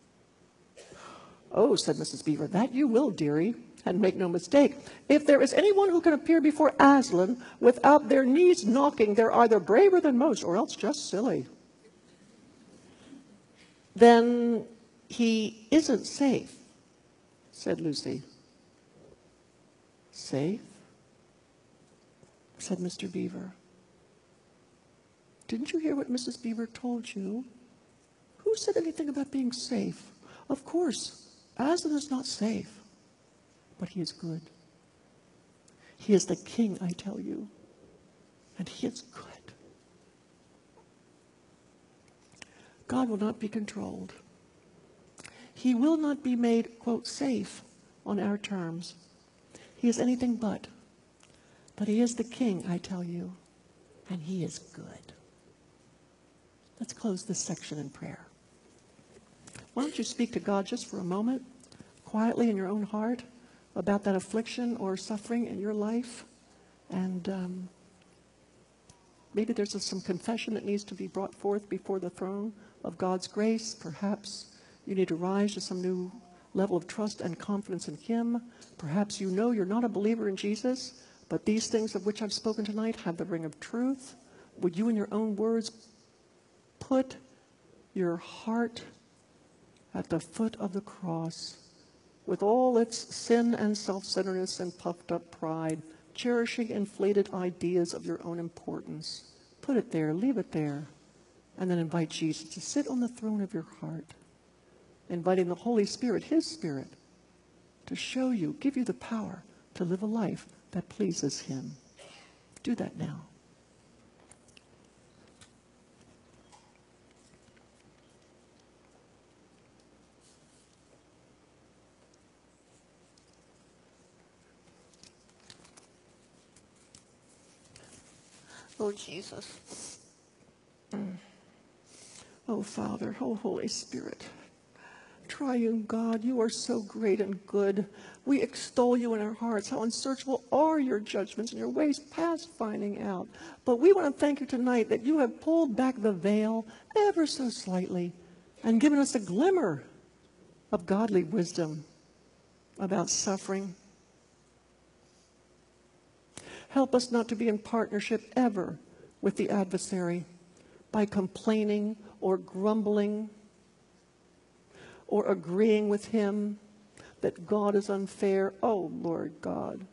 "Oh," said Missus Beaver, "that you will, dearie. And make no mistake, if there is anyone who can appear before Aslan without their knees knocking, they're either braver than most or else just silly." "Then he isn't safe," said Lucy. "Safe?" said Mister Beaver. "Didn't you hear what Missus Beaver told you? Who said anything about being safe? Of course, Aslan is not safe. But he is good. He is the king, I tell you. And he is good. God will not be controlled. He will not be made, quote, safe on our terms. He is anything but. But he is the king, I tell you. And he is good. Let's close this section in prayer. Why don't you speak to God just for a moment, quietly in your own heart, about that affliction or suffering in your life. And um, maybe there's a, some confession that needs to be brought forth before the throne of God's grace. Perhaps you need to rise to some new level of trust and confidence in him. Perhaps you know you're not a believer in Jesus, but these things of which I've spoken tonight have the ring of truth. Would you in your own words put your heart at the foot of the cross, with all its sin and self-centeredness and puffed-up pride, cherishing inflated ideas of your own importance? Put it there, leave it there, and then invite Jesus to sit on the throne of your heart, inviting the Holy Spirit, his Spirit, to show you, give you the power to live a life that pleases him. Do that now. Oh, Jesus. Mm. Oh, Father. Oh, Holy Spirit. Triune God, you are so great and good. We extol you in our hearts. How unsearchable are your judgments and your ways past finding out. But we want to thank you tonight that you have pulled back the veil ever so slightly and given us a glimmer of godly wisdom about suffering. Help us not to be in partnership ever with the adversary by complaining or grumbling or agreeing with him that God is unfair. Oh, Lord God.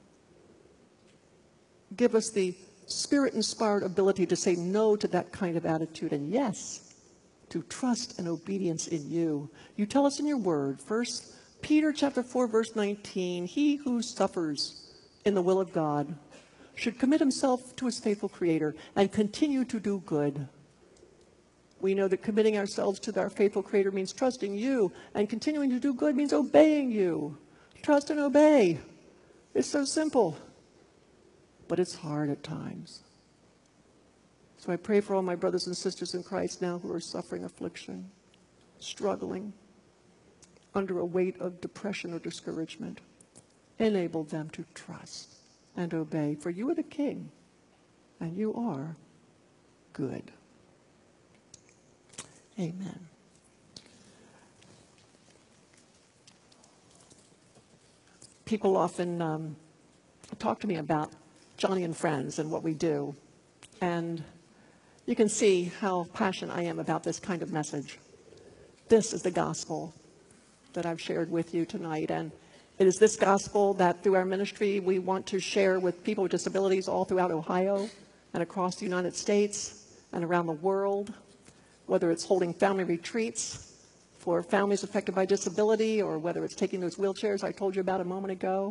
Give us the Spirit-inspired ability to say no to that kind of attitude and yes to trust and obedience in you. You tell us in your word, First Peter chapter four, verse nineteen, he who suffers in the will of God should commit himself to his faithful Creator and continue to do good. We know that committing ourselves to our faithful Creator means trusting you, and continuing to do good means obeying you. Trust and obey. It's so simple, but it's hard at times. So I pray for all my brothers and sisters in Christ now who are suffering affliction, struggling under a weight of depression or discouragement. Enable them to trust and obey, for you are the King, and you are good. Amen. People often um, talk to me about Johnny and Friends and what we do, and you can see how passionate I am about this kind of message. This is the gospel that I've shared with you tonight, and it is this gospel that through our ministry we want to share with people with disabilities all throughout Ohio and across the United States and around the world, whether it's holding family retreats for families affected by disability or whether it's taking those wheelchairs I told you about a moment ago.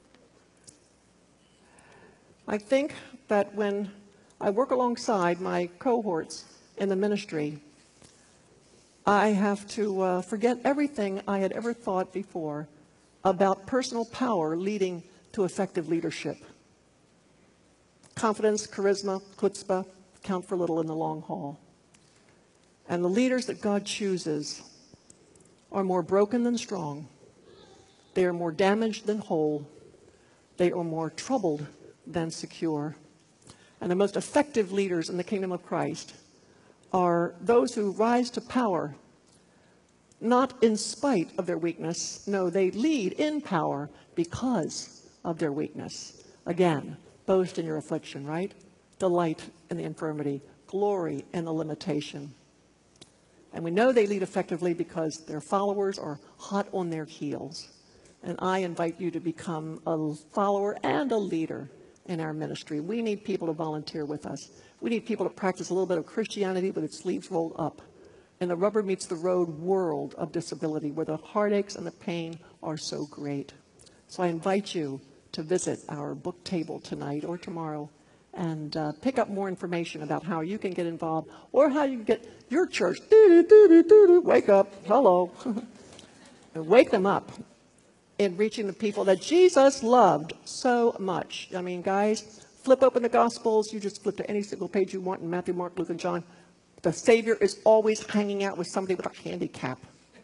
I think that when I work alongside my cohorts in the ministry, I have to uh, forget everything I had ever thought before about personal power leading to effective leadership. Confidence, charisma, chutzpah count for little in the long haul. And the leaders that God chooses are more broken than strong. They are more damaged than whole. They are more troubled than secure. And the most effective leaders in the kingdom of Christ are those who rise to power not in spite of their weakness. No, they lead in power because of their weakness. Again, boast in your affliction, right? Delight in the infirmity, glory in the limitation. And we know they lead effectively because their followers are hot on their heels. And I invite you to become a follower and a leader in our ministry. We need people to volunteer with us. We need people to practice a little bit of Christianity with its sleeves rolled up in the rubber meets the road world of disability where the heartaches and the pain are so great. So I invite you to visit our book table tonight or tomorrow and uh, pick up more information about how you can get involved or how you can get your church, doo-doo-doo-doo-doo, wake up, hello, and wake them up in reaching the people that Jesus loved so much. I mean, guys, flip open the Gospels. You just flip to any single page you want in Matthew, Mark, Luke, and John. The Savior is always hanging out with somebody with a handicap.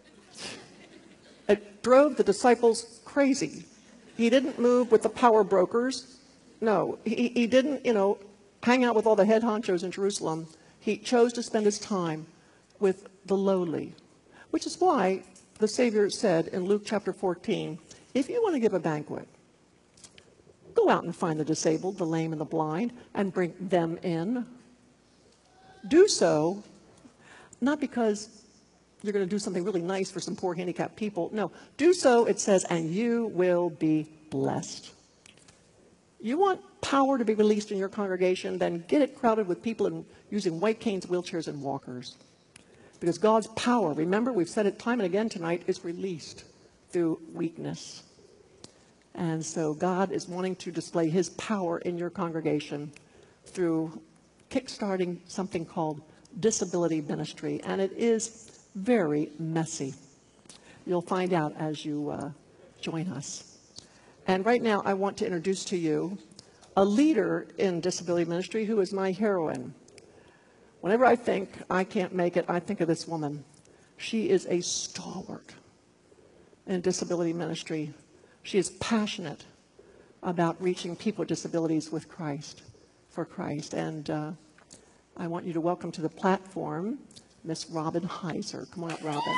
It drove the disciples crazy. He didn't move with the power brokers. No, he, he didn't, you know, hang out with all the head honchos in Jerusalem. He chose to spend his time with the lowly, which is why the Savior said in Luke chapter fourteen, if you want to give a banquet, go out and find the disabled, the lame, and the blind, and bring them in. Do so, not because you're going to do something really nice for some poor handicapped people. No, do so, it says, and you will be blessed. You want power to be released in your congregation, then get it crowded with people in, using white canes, wheelchairs, and walkers. Because God's power, remember, we've said it time and again tonight, is released through weakness. And so God is wanting to display his power in your congregation through kickstarting something called disability ministry. And it is very messy. You'll find out as you uh, join us. And right now I want to introduce to you a leader in disability ministry who is my heroine. Whenever I think I can't make it, I think of this woman. She is a stalwart in disability ministry. She is passionate about reaching people with disabilities with Christ, for Christ. And uh, I want you to welcome to the platform Miss Robin Heiser. Come on up, Robin.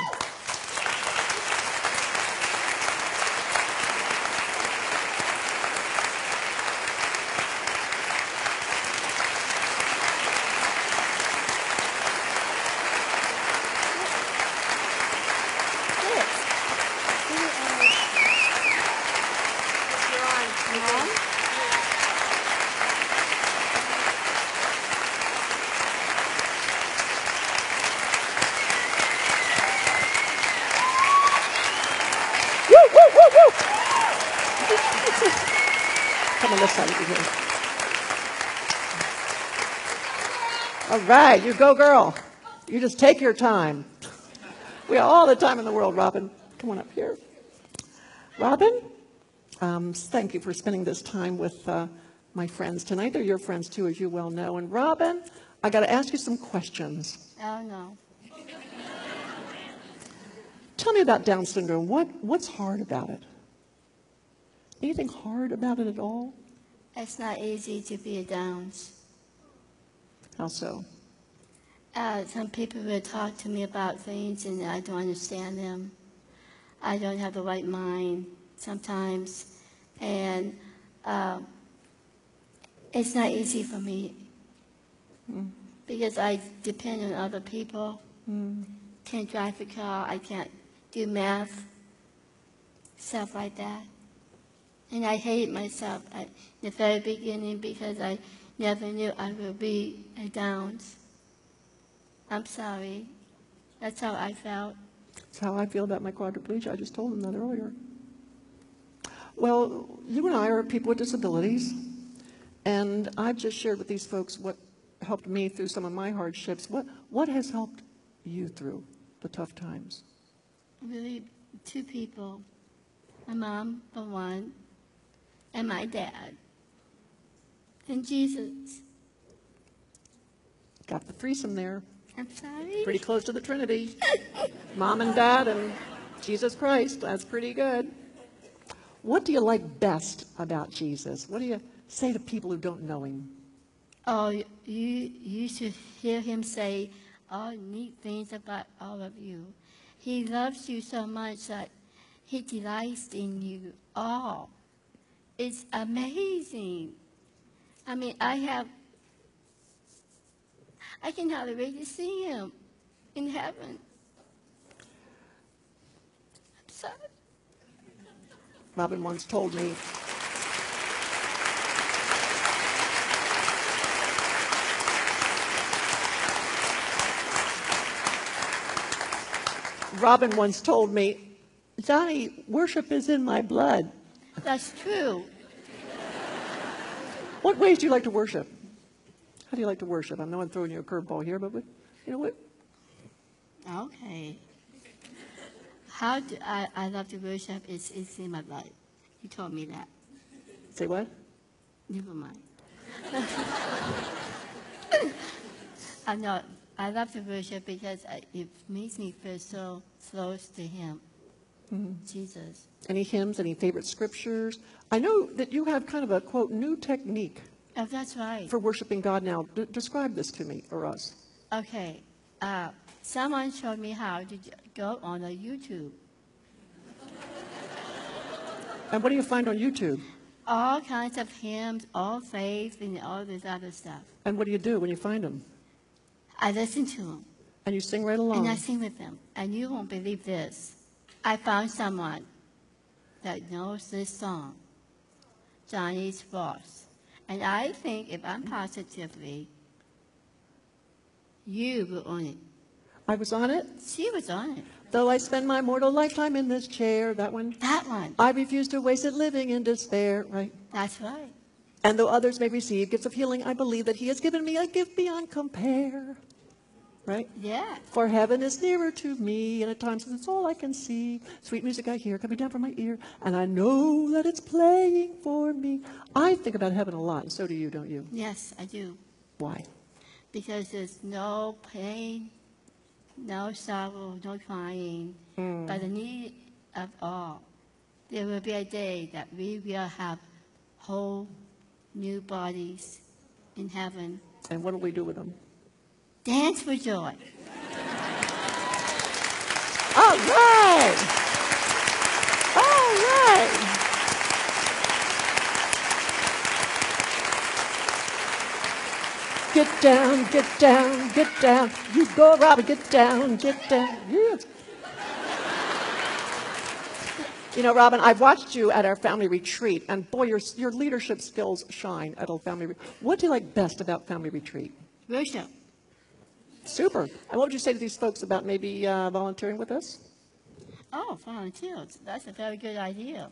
woo. Come on this side of you here. All right, you go, girl. You just take your time. We have all the time in the world, Robin. Come on up here. Robin, um, thank you for spending this time with uh, my friends tonight. They're your friends, too, as you well know. And Robin, I got to ask you some questions. Oh, no. Tell me about Down syndrome. What, what's hard about it? Anything hard about it at all? It's not easy to be a Downs. How so? Uh, some people will talk to me about things and I don't understand them. I don't have the right mind sometimes. And uh, it's not easy for me mm. because I depend on other people. Mm. Can't drive a car. I can't do math, stuff like that. And I hated myself at the very beginning because I never knew I would be a Downs. I'm sorry. That's how I felt. That's how I feel about my quadriplegia. I just told them that earlier. Well, you and I are people with disabilities, and I've just shared with these folks what helped me through some of my hardships. What, what has helped you through the tough times? Really, two people. My mom, for one, and my dad, and Jesus. Got the threesome there. I'm sorry. Pretty close to the Trinity. Mom and Dad and Jesus Christ. That's pretty good. What do you like best about Jesus? What do you say to people who don't know him? Oh, you, you should hear him say all neat things about all of you. He loves you so much that he delights in you all. It's amazing. I mean, I have, I can hardly wait to see him in heaven. I'm sorry. Robin once told me, Robin once told me, Johnny, worship is in my blood. That's true. What ways do you like to worship? How do you like to worship? I know I'm throwing you a curveball here, but what, you know what? Okay. How do I, I love to worship? It's, it's in my blood. You told me that. Say what? Never mind. I know. I love to worship because I, it makes me feel so close to him, mm-hmm. Jesus. Any hymns, any favorite scriptures? I know that you have kind of a, quote, new technique. Oh, that's right. For worshiping God now. D- describe this to me, or us. Okay. Uh, someone showed me how to go on a YouTube. And what do you find on YouTube? All kinds of hymns, all faith, and all this other stuff. And what do you do when you find them? I listen to them. And you sing right along? And I sing with them. And you won't believe this. I found someone that knows this song, Johnny's Voice. And I think, if I'm positively, you were on it. I was on it? She was on it. Though I spend my mortal lifetime in this chair, that one? That one. I refuse to waste it living in despair, right? That's right. And though others may receive gifts of healing, I believe that he has given me a gift beyond compare. Right? Yeah. For heaven is nearer to me, and at times it's all I can see. Sweet music I hear coming down from my ear, and I know that it's playing for me. I think about heaven a lot, and so do you, don't you? Yes, I do. Why? Because there's no pain, no sorrow, no crying, mm. but the need of all. There will be a day that we will have whole new bodies in heaven. And what do we do with them? Dance for joy. All right. All right. Get down, get down, get down. You go, Robin, get down, get down. Yeah. You know, Robin, I've watched you at our family retreat, and boy, your, your leadership skills shine at a family retreat. What do you like best about family retreat? Worship. Super. And what would you say to these folks about maybe uh, volunteering with us? oh, volunteers, that's a very good idea.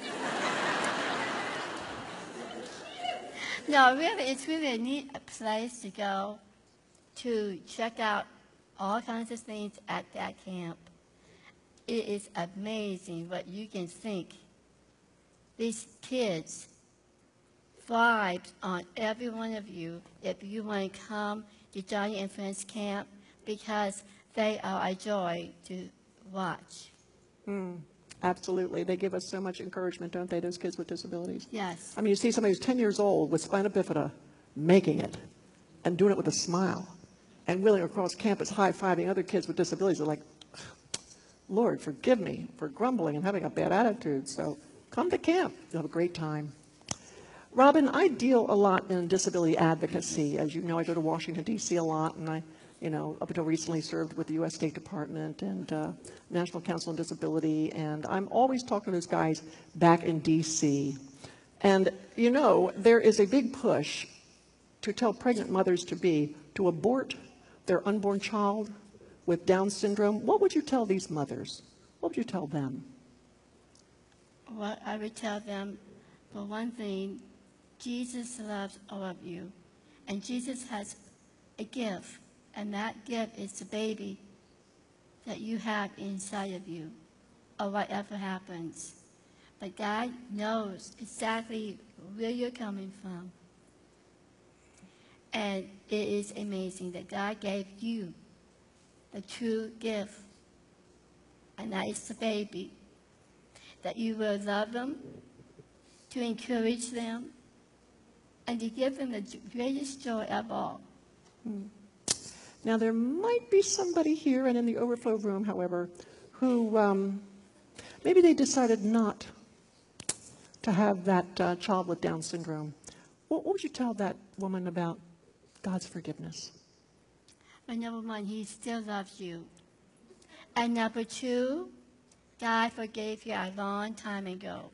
No, really, it's really a neat place to go to check out all kinds of things at that camp. It is amazing what you can think. These kids vibes on every one of you if you want to come to Johnny and Friends Camp, because they are a joy to watch. Mm, absolutely. They give us so much encouragement, don't they, those kids with disabilities? Yes. I mean, you see somebody who's ten years old with spina bifida making it and doing it with a smile and wheeling across campus high-fiving other kids with disabilities. They're like, Lord, forgive me for grumbling and having a bad attitude. So come to camp. You'll have a great time. Robin, I deal a lot in disability advocacy. As you know, I go to Washington, D C a lot, and I, you know, up until recently served with the U S State Department and uh, National Council on Disability, and I'm always talking to those guys back in D C. And, you know, there is a big push to tell pregnant mothers-to-be to abort their unborn child with Down syndrome. What would you tell these mothers? What would you tell them? Well, I would tell them, for one thing, Jesus loves all of you, and Jesus has a gift, and that gift is the baby that you have inside of you, or whatever happens. But God knows exactly where you're coming from, and it is amazing that God gave you the true gift, and that is the baby, that you will love them, to encourage them, and to give them the greatest joy of all. Hmm. Now, there might be somebody here and in the overflow room, however, who um, maybe they decided not to have that uh, child with Down syndrome. What, what would you tell that woman about God's forgiveness? Well, number one, he still loves you. And number two, God forgave you a long time ago.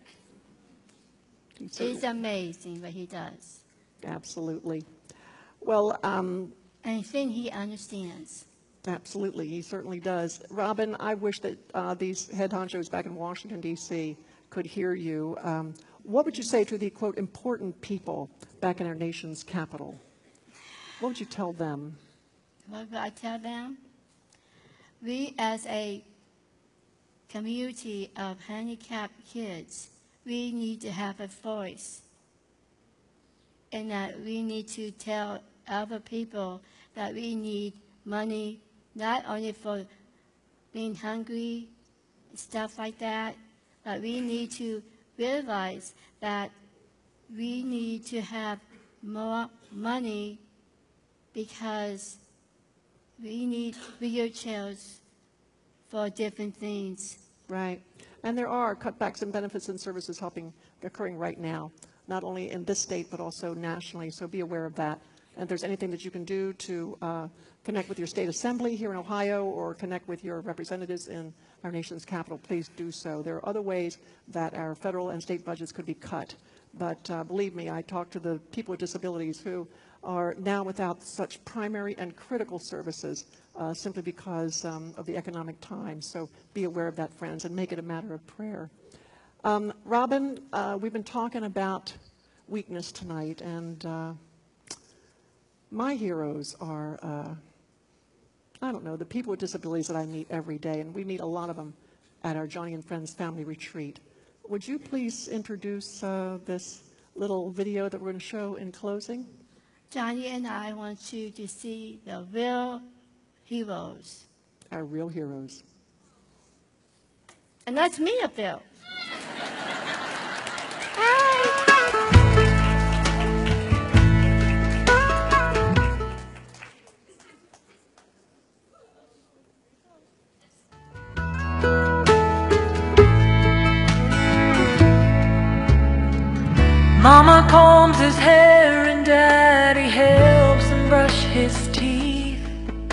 It's amazing what he does. Absolutely. Well, um, and I think he understands. Absolutely, he certainly does. Robin, I wish that uh, these head honchos back in Washington, D C could hear you. Um, what would you say to the, quote, important people back in our nation's capital? What would you tell them? What would I tell them? We as a community of handicapped kids, we need to have a voice, and that we need to tell other people that we need money, not only for being hungry, stuff like that, but we need to realize that we need to have more money because we need wheelchairs for different things. Right. And there are cutbacks in benefits and services helping occurring right now, not only in this state, but also nationally. So be aware of that. And if there's anything that you can do to uh, connect with your state assembly here in Ohio or connect with your representatives in our nation's capital, please do so. There are other ways that our federal and state budgets could be cut. But uh, believe me, I talk to the people with disabilities who are now without such primary and critical services uh, simply because um, of the economic times. So be aware of that, friends, and make it a matter of prayer. Um, Robin, uh, we've been talking about weakness tonight, and uh, my heroes are, uh, I don't know, the people with disabilities that I meet every day, and we meet a lot of them at our Johnny and Friends Family Retreat. Would you please introduce uh, this little video that we're going to show in closing? Johnny and I want you to see the real heroes. Our real heroes. And that's me up there. Mama combs his hair and Daddy helps him brush his teeth.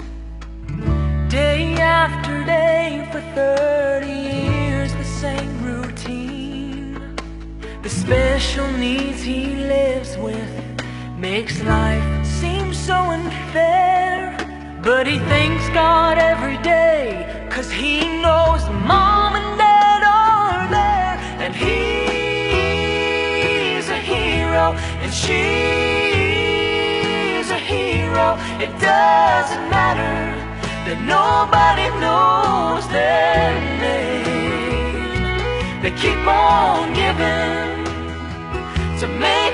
Day after day for thirty years, the same routine. The special needs he lives with makes life seem so unfair. But he thanks God every day, 'cause he knows Mom and It doesn't matter that nobody knows their name. They keep on giving to make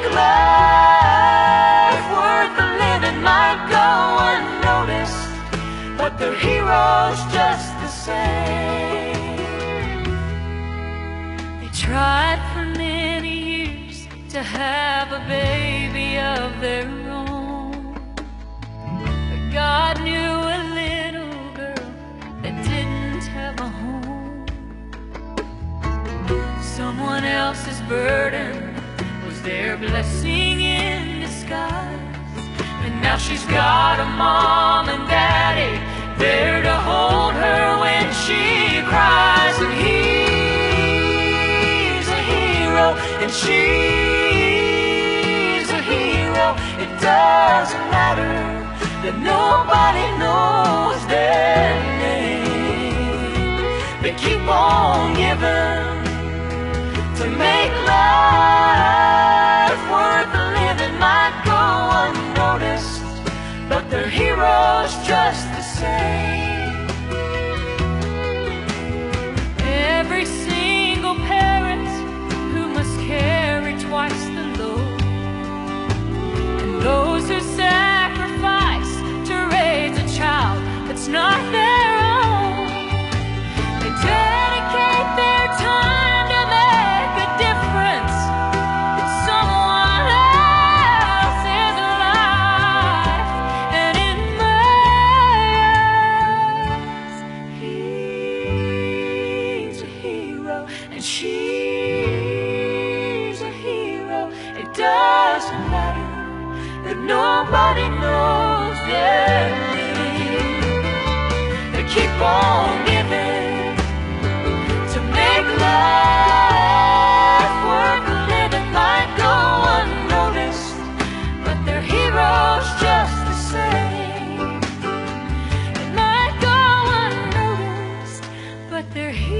life worth the living. Might go unnoticed, but they're heroes just the same. They tried for many years to have a baby of their own, but God knew a little girl that didn't have a home. Someone else's burden was their blessing in disguise, and now she's got a mom and daddy there to hold her when she cries. And he's a hero, and she's a hero. It doesn't matter that nobody knows their name. They keep on giving to make life worth the living. Might go unnoticed, but they're heroes just the same. Every single parent who must carry twice the load, and those who sacrifice to raise a child that's not their own. They dedicate their time to make a difference in someone else's life. And in my eyes, he's a hero, and she's a hero. It doesn't matter that nobody knows their name. They keep on giving to make life worth living. Might go unnoticed, but they're heroes just the same. It might go unnoticed, but they're heroes.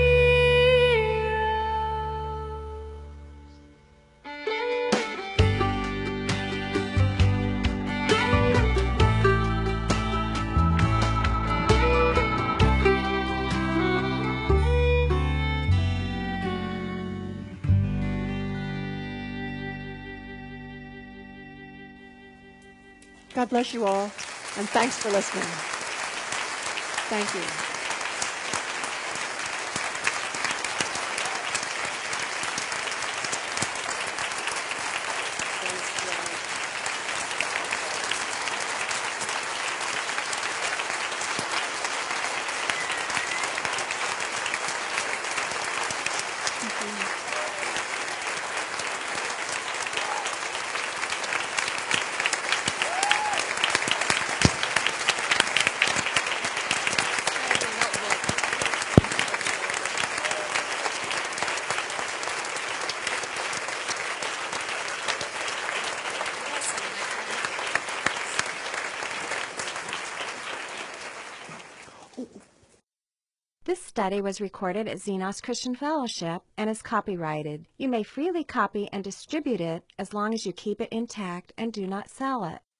God bless you all, and thanks for listening. Thank you. This study was recorded at Xenos Christian Fellowship and is copyrighted. You may freely copy and distribute it as long as you keep it intact and do not sell it.